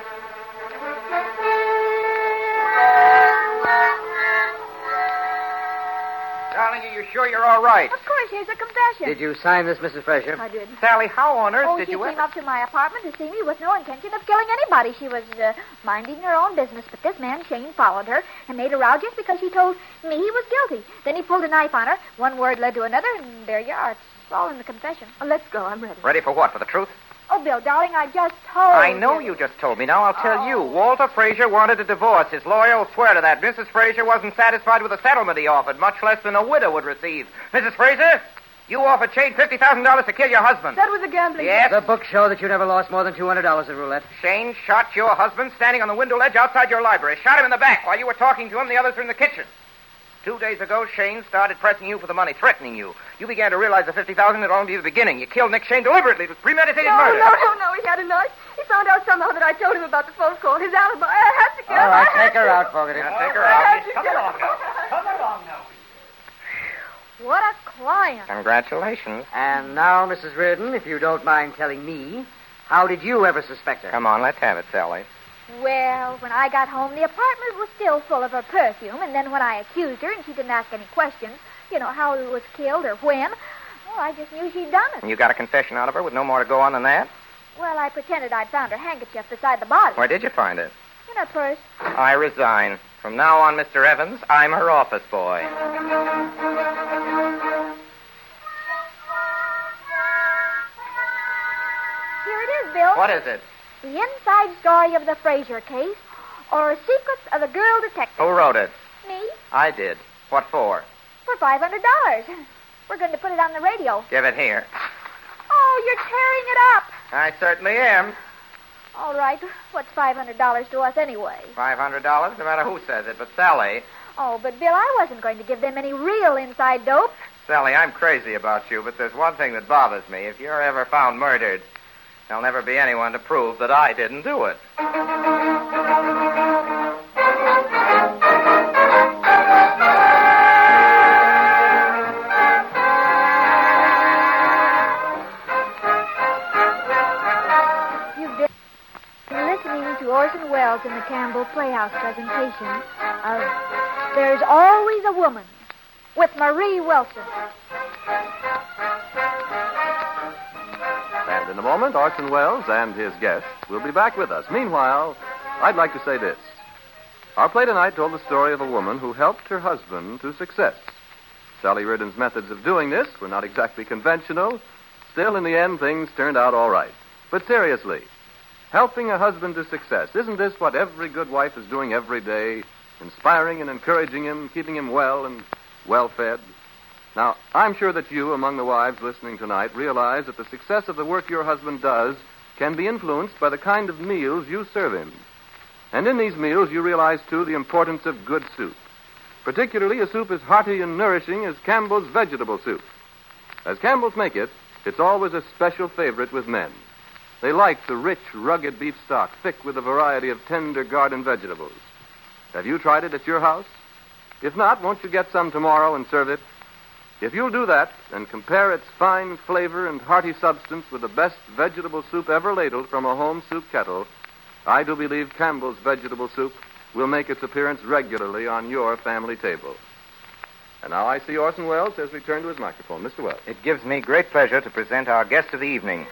Darling, are you sure you're all right? Of course, here's a confession. Did you sign this, Missus Fraser? I did. Sally, how on earth Oh, did she you came ever... up to my apartment to see me with no intention of killing anybody. She was uh, minding her own business, but this man, Shane, followed her and made a row just because she told me he was guilty. Then he pulled a knife on her. One word led to another, and there you are. It's all in the confession. Well, let's go. I'm ready. Ready for what? For the truth? Oh, Bill, darling, I just told I know you. you just told me. Now I'll tell Oh. you. Walter Fraser wanted a divorce. His lawyer will swear to that. Missus Fraser wasn't satisfied with the settlement he offered, much less than a widow would receive. Missus Fraser, you offered Shane fifty thousand dollars to kill your husband. That was a gambling... Yes? The books show that you never lost more than two hundred dollars at roulette. Shane shot your husband standing on the window ledge outside your library. Shot him in the back while you were talking to him. The others were in the kitchen. Two days ago, Shane started pressing you for the money, threatening you. You began to realize the fifty thousand dollars had only been the beginning. You killed Nick Shane deliberately. It was premeditated No, murder. no, no, no. He had a knife. He found out somehow that I told him about the phone call. His alibi. I had to kill All him. right, I had take her to. out, Fogarty. Yeah, take her I out. had to Come kill along him. now. Come along now. What a client. Congratulations. And now, Missus Reardon, if you don't mind telling me, how did you ever suspect her? Come on, let's have it, Sally. Well, when I got home, the apartment was still full of her perfume, and then when I accused her and she didn't ask any questions, you know, how he was killed or when, well, I just knew she'd done it. And you got a confession out of her with no more to go on than that? Well, I pretended I'd found her handkerchief beside the body. Where did you find it? In her purse. I resign. From now on, Mister Evans, I'm her office boy. Here it is, Bill. What is it? The inside story of the Fraser case, or Secrets of a Girl Detective. Who wrote it? Me, I did. What for? for five hundred dollars. We're going to put it on the radio. Give it here. Oh, you're tearing it up. I certainly am. All right. What's five hundred dollars to us anyway? Five hundred dollars, no matter who says it. But Sally, Oh, but Bill, I wasn't going to give them any real inside dope. Sally, I'm crazy about you, but there's one thing that bothers me. If you're ever found murdered, there'll never be anyone to prove that I didn't do it. You've been listening to Orson Welles in the Campbell Playhouse presentation of There's Always a Woman with Marie Wilson. And in a moment, Orson Welles and his guests will be back with us. Meanwhile, I'd like to say this. Our play tonight told the story of a woman who helped her husband to success. Sally Reardon's methods of doing this were not exactly conventional. Still, in the end, things turned out all right. But seriously, helping a husband to success, isn't this what every good wife is doing every day? Inspiring and encouraging him, keeping him well and well-fed? Now, I'm sure that you, among the wives listening tonight, realize that the success of the work your husband does can be influenced by the kind of meals you serve him. And in these meals, you realize, too, the importance of good soup. Particularly a soup as hearty and nourishing as Campbell's vegetable soup. As Campbell's make it, it's always a special favorite with men. They like the rich, rugged beef stock, thick with a variety of tender garden vegetables. Have you tried it at your house? If not, won't you get some tomorrow and serve it? If you'll do that and compare its fine flavor and hearty substance with the best vegetable soup ever ladled from a home soup kettle, I do believe Campbell's vegetable soup will make its appearance regularly on your family table. And now I see Orson Welles has returned to his microphone. Mister Welles. It gives me great pleasure to present our guest of the evening,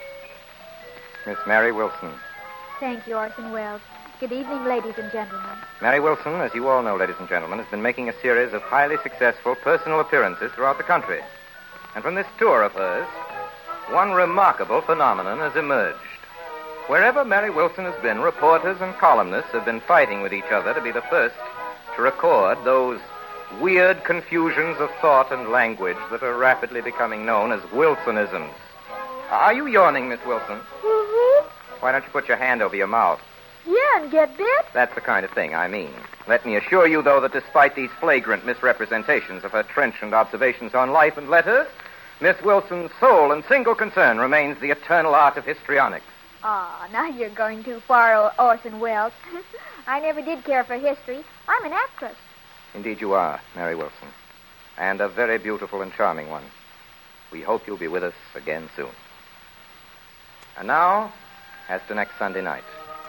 Miss Mary Wilson. Thank you, Orson Welles. Good evening, ladies and gentlemen. Mary Wilson, as you all know, ladies and gentlemen, has been making a series of highly successful personal appearances throughout the country. And from this tour of hers, one remarkable phenomenon has emerged. Wherever Mary Wilson has been, reporters and columnists have been fighting with each other to be the first to record those weird confusions of thought and language that are rapidly becoming known as Wilsonisms. Are you yawning, Miss Wilson? Mm-hmm. Why don't you put your hand over your mouth? Yeah, and get bit? That's the kind of thing I mean. Let me assure you, though, that despite these flagrant misrepresentations of her trenchant observations on life and letters, Miss Wilson's sole and single concern remains the eternal art of histrionics. Oh, now you're going too far, O- Orson Welles. I never did care for history. I'm an actress. Indeed you are, Mary Wilson. And a very beautiful and charming one. We hope you'll be with us again soon. And now, as to next Sunday night.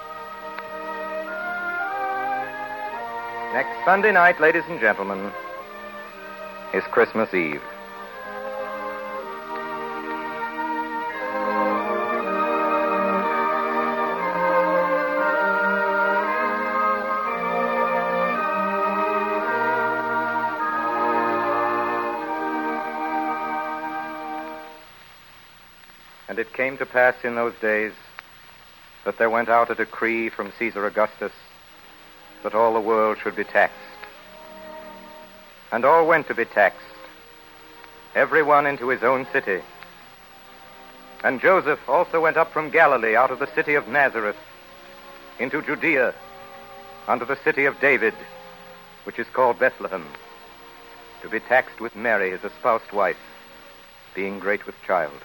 Next Sunday night, ladies and gentlemen, is Christmas Eve. And it came to pass in those days that there went out a decree from Caesar Augustus that all the world should be taxed. And all went to be taxed, every one into his own city. And Joseph also went up from Galilee out of the city of Nazareth into Judea unto the city of David, which is called Bethlehem, to be taxed with Mary, his espoused wife, being great with child.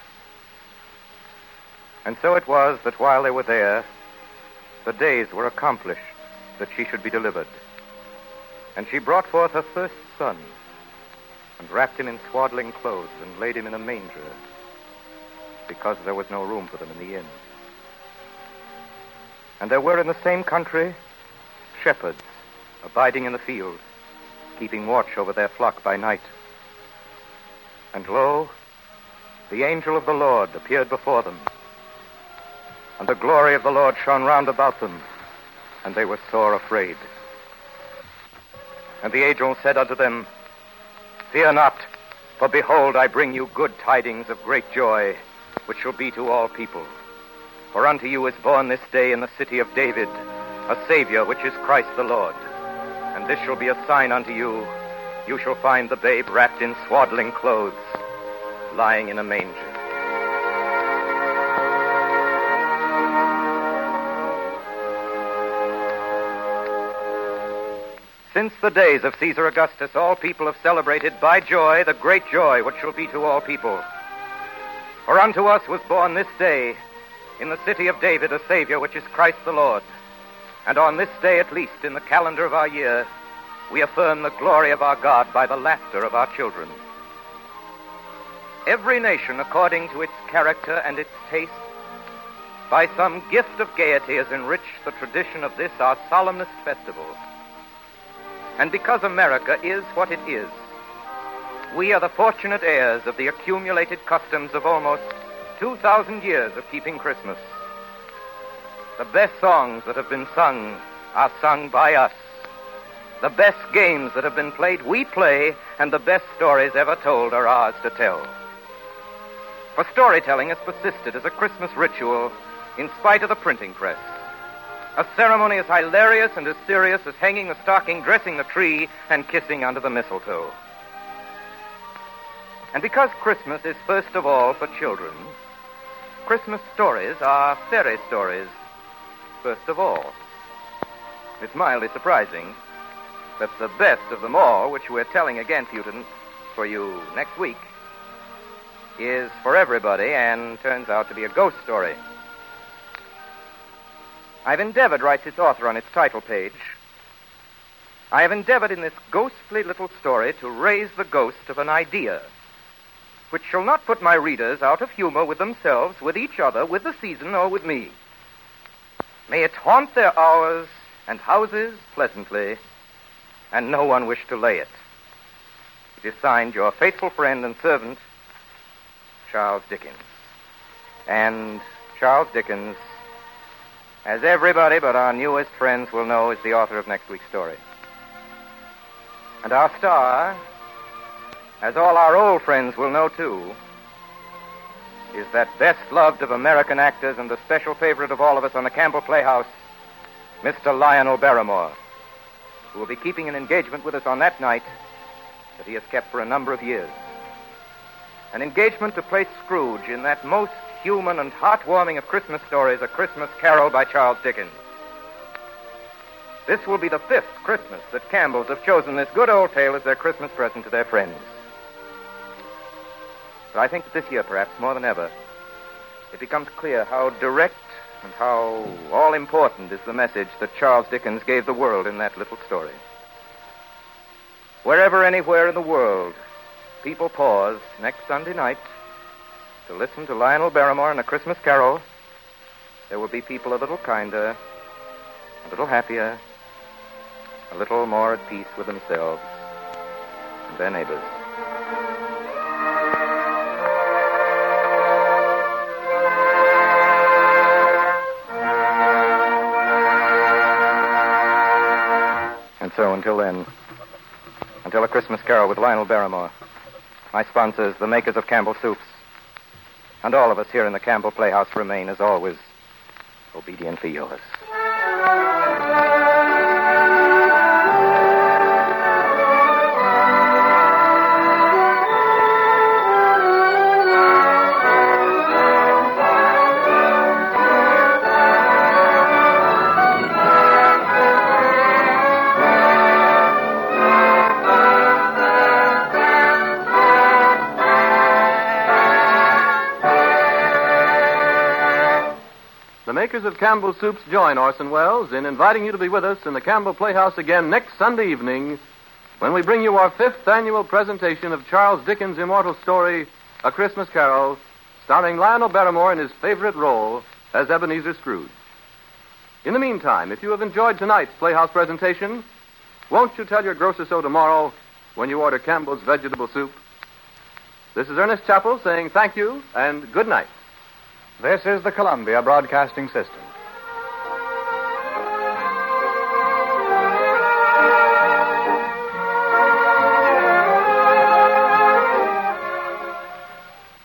And so it was that while they were there, the days were accomplished that she should be delivered. And she brought forth her first son, and wrapped him in swaddling clothes, and laid him in a manger, because there was no room for them in the inn. And there were in the same country shepherds abiding in the field, keeping watch over their flock by night. And lo, the angel of the Lord appeared before them, and the glory of the Lord shone round about them, and they were sore afraid. And the angel said unto them, Fear not, for behold, I bring you good tidings of great joy, which shall be to all people. For unto you is born this day in the city of David a Savior, which is Christ the Lord. And this shall be a sign unto you. You shall find the babe wrapped in swaddling clothes, lying in a manger. Since the days of Caesar Augustus, all people have celebrated by joy the great joy which shall be to all people. For unto us was born this day in the city of David a Savior, which is Christ the Lord. And on this day, at least, in the calendar of our year, we affirm the glory of our God by the laughter of our children. Every nation, according to its character and its taste, by some gift of gaiety has enriched the tradition of this our solemnest festival. And because America is what it is, we are the fortunate heirs of the accumulated customs of almost two thousand years of keeping Christmas. The best songs that have been sung are sung by us. The best games that have been played, we play, and the best stories ever told are ours to tell. For storytelling has persisted as a Christmas ritual in spite of the printing press. A ceremony as hilarious and as serious as hanging the stocking, dressing the tree, and kissing under the mistletoe. And because Christmas is first of all for children, Christmas stories are fairy stories first of all. It's mildly surprising that the best of them all, which we're telling again for you, to, for you next week, is for everybody and turns out to be a ghost story. I've endeavored, writes its author on its title page, I have endeavored in this ghostly little story to raise the ghost of an idea, which shall not put my readers out of humor with themselves, with each other, with the season, or with me. May it haunt their hours and houses pleasantly, and no one wish to lay it. It is signed your faithful friend and servant, Charles Dickens. And Charles Dickens, as everybody but our newest friends will know, is the author of next week's story. And our star, as all our old friends will know too, is that best-loved of American actors and the special favorite of all of us on the Campbell Playhouse, Mister Lionel Barrymore, who will be keeping an engagement with us on that night that he has kept for a number of years. An engagement to play Scrooge in that most human and heartwarming of Christmas stories, A Christmas Carol by Charles Dickens. This will be the fifth Christmas that Campbells have chosen this good old tale as their Christmas present to their friends. But I think that this year, perhaps more than ever, it becomes clear how direct and how all important is the message that Charles Dickens gave the world in that little story. Wherever, anywhere in the world, people pause next Sunday night to listen to Lionel Barrymore and A Christmas Carol, there will be people a little kinder, a little happier, a little more at peace with themselves and their neighbors. And so, until then, until A Christmas Carol with Lionel Barrymore, my sponsors, the makers of Campbell Soups, and all of us here in the Campbell Playhouse remain, as always, obediently yours. The makers of Campbell Soups join Orson Welles in inviting you to be with us in the Campbell Playhouse again next Sunday evening when we bring you our fifth annual presentation of Charles Dickens' immortal story, A Christmas Carol, starring Lionel Barrymore in his favorite role as Ebenezer Scrooge. In the meantime, if you have enjoyed tonight's Playhouse presentation, won't you tell your grocer so tomorrow when you order Campbell's vegetable soup? This is Ernest Chappell saying thank you and good night. This is the Columbia Broadcasting System.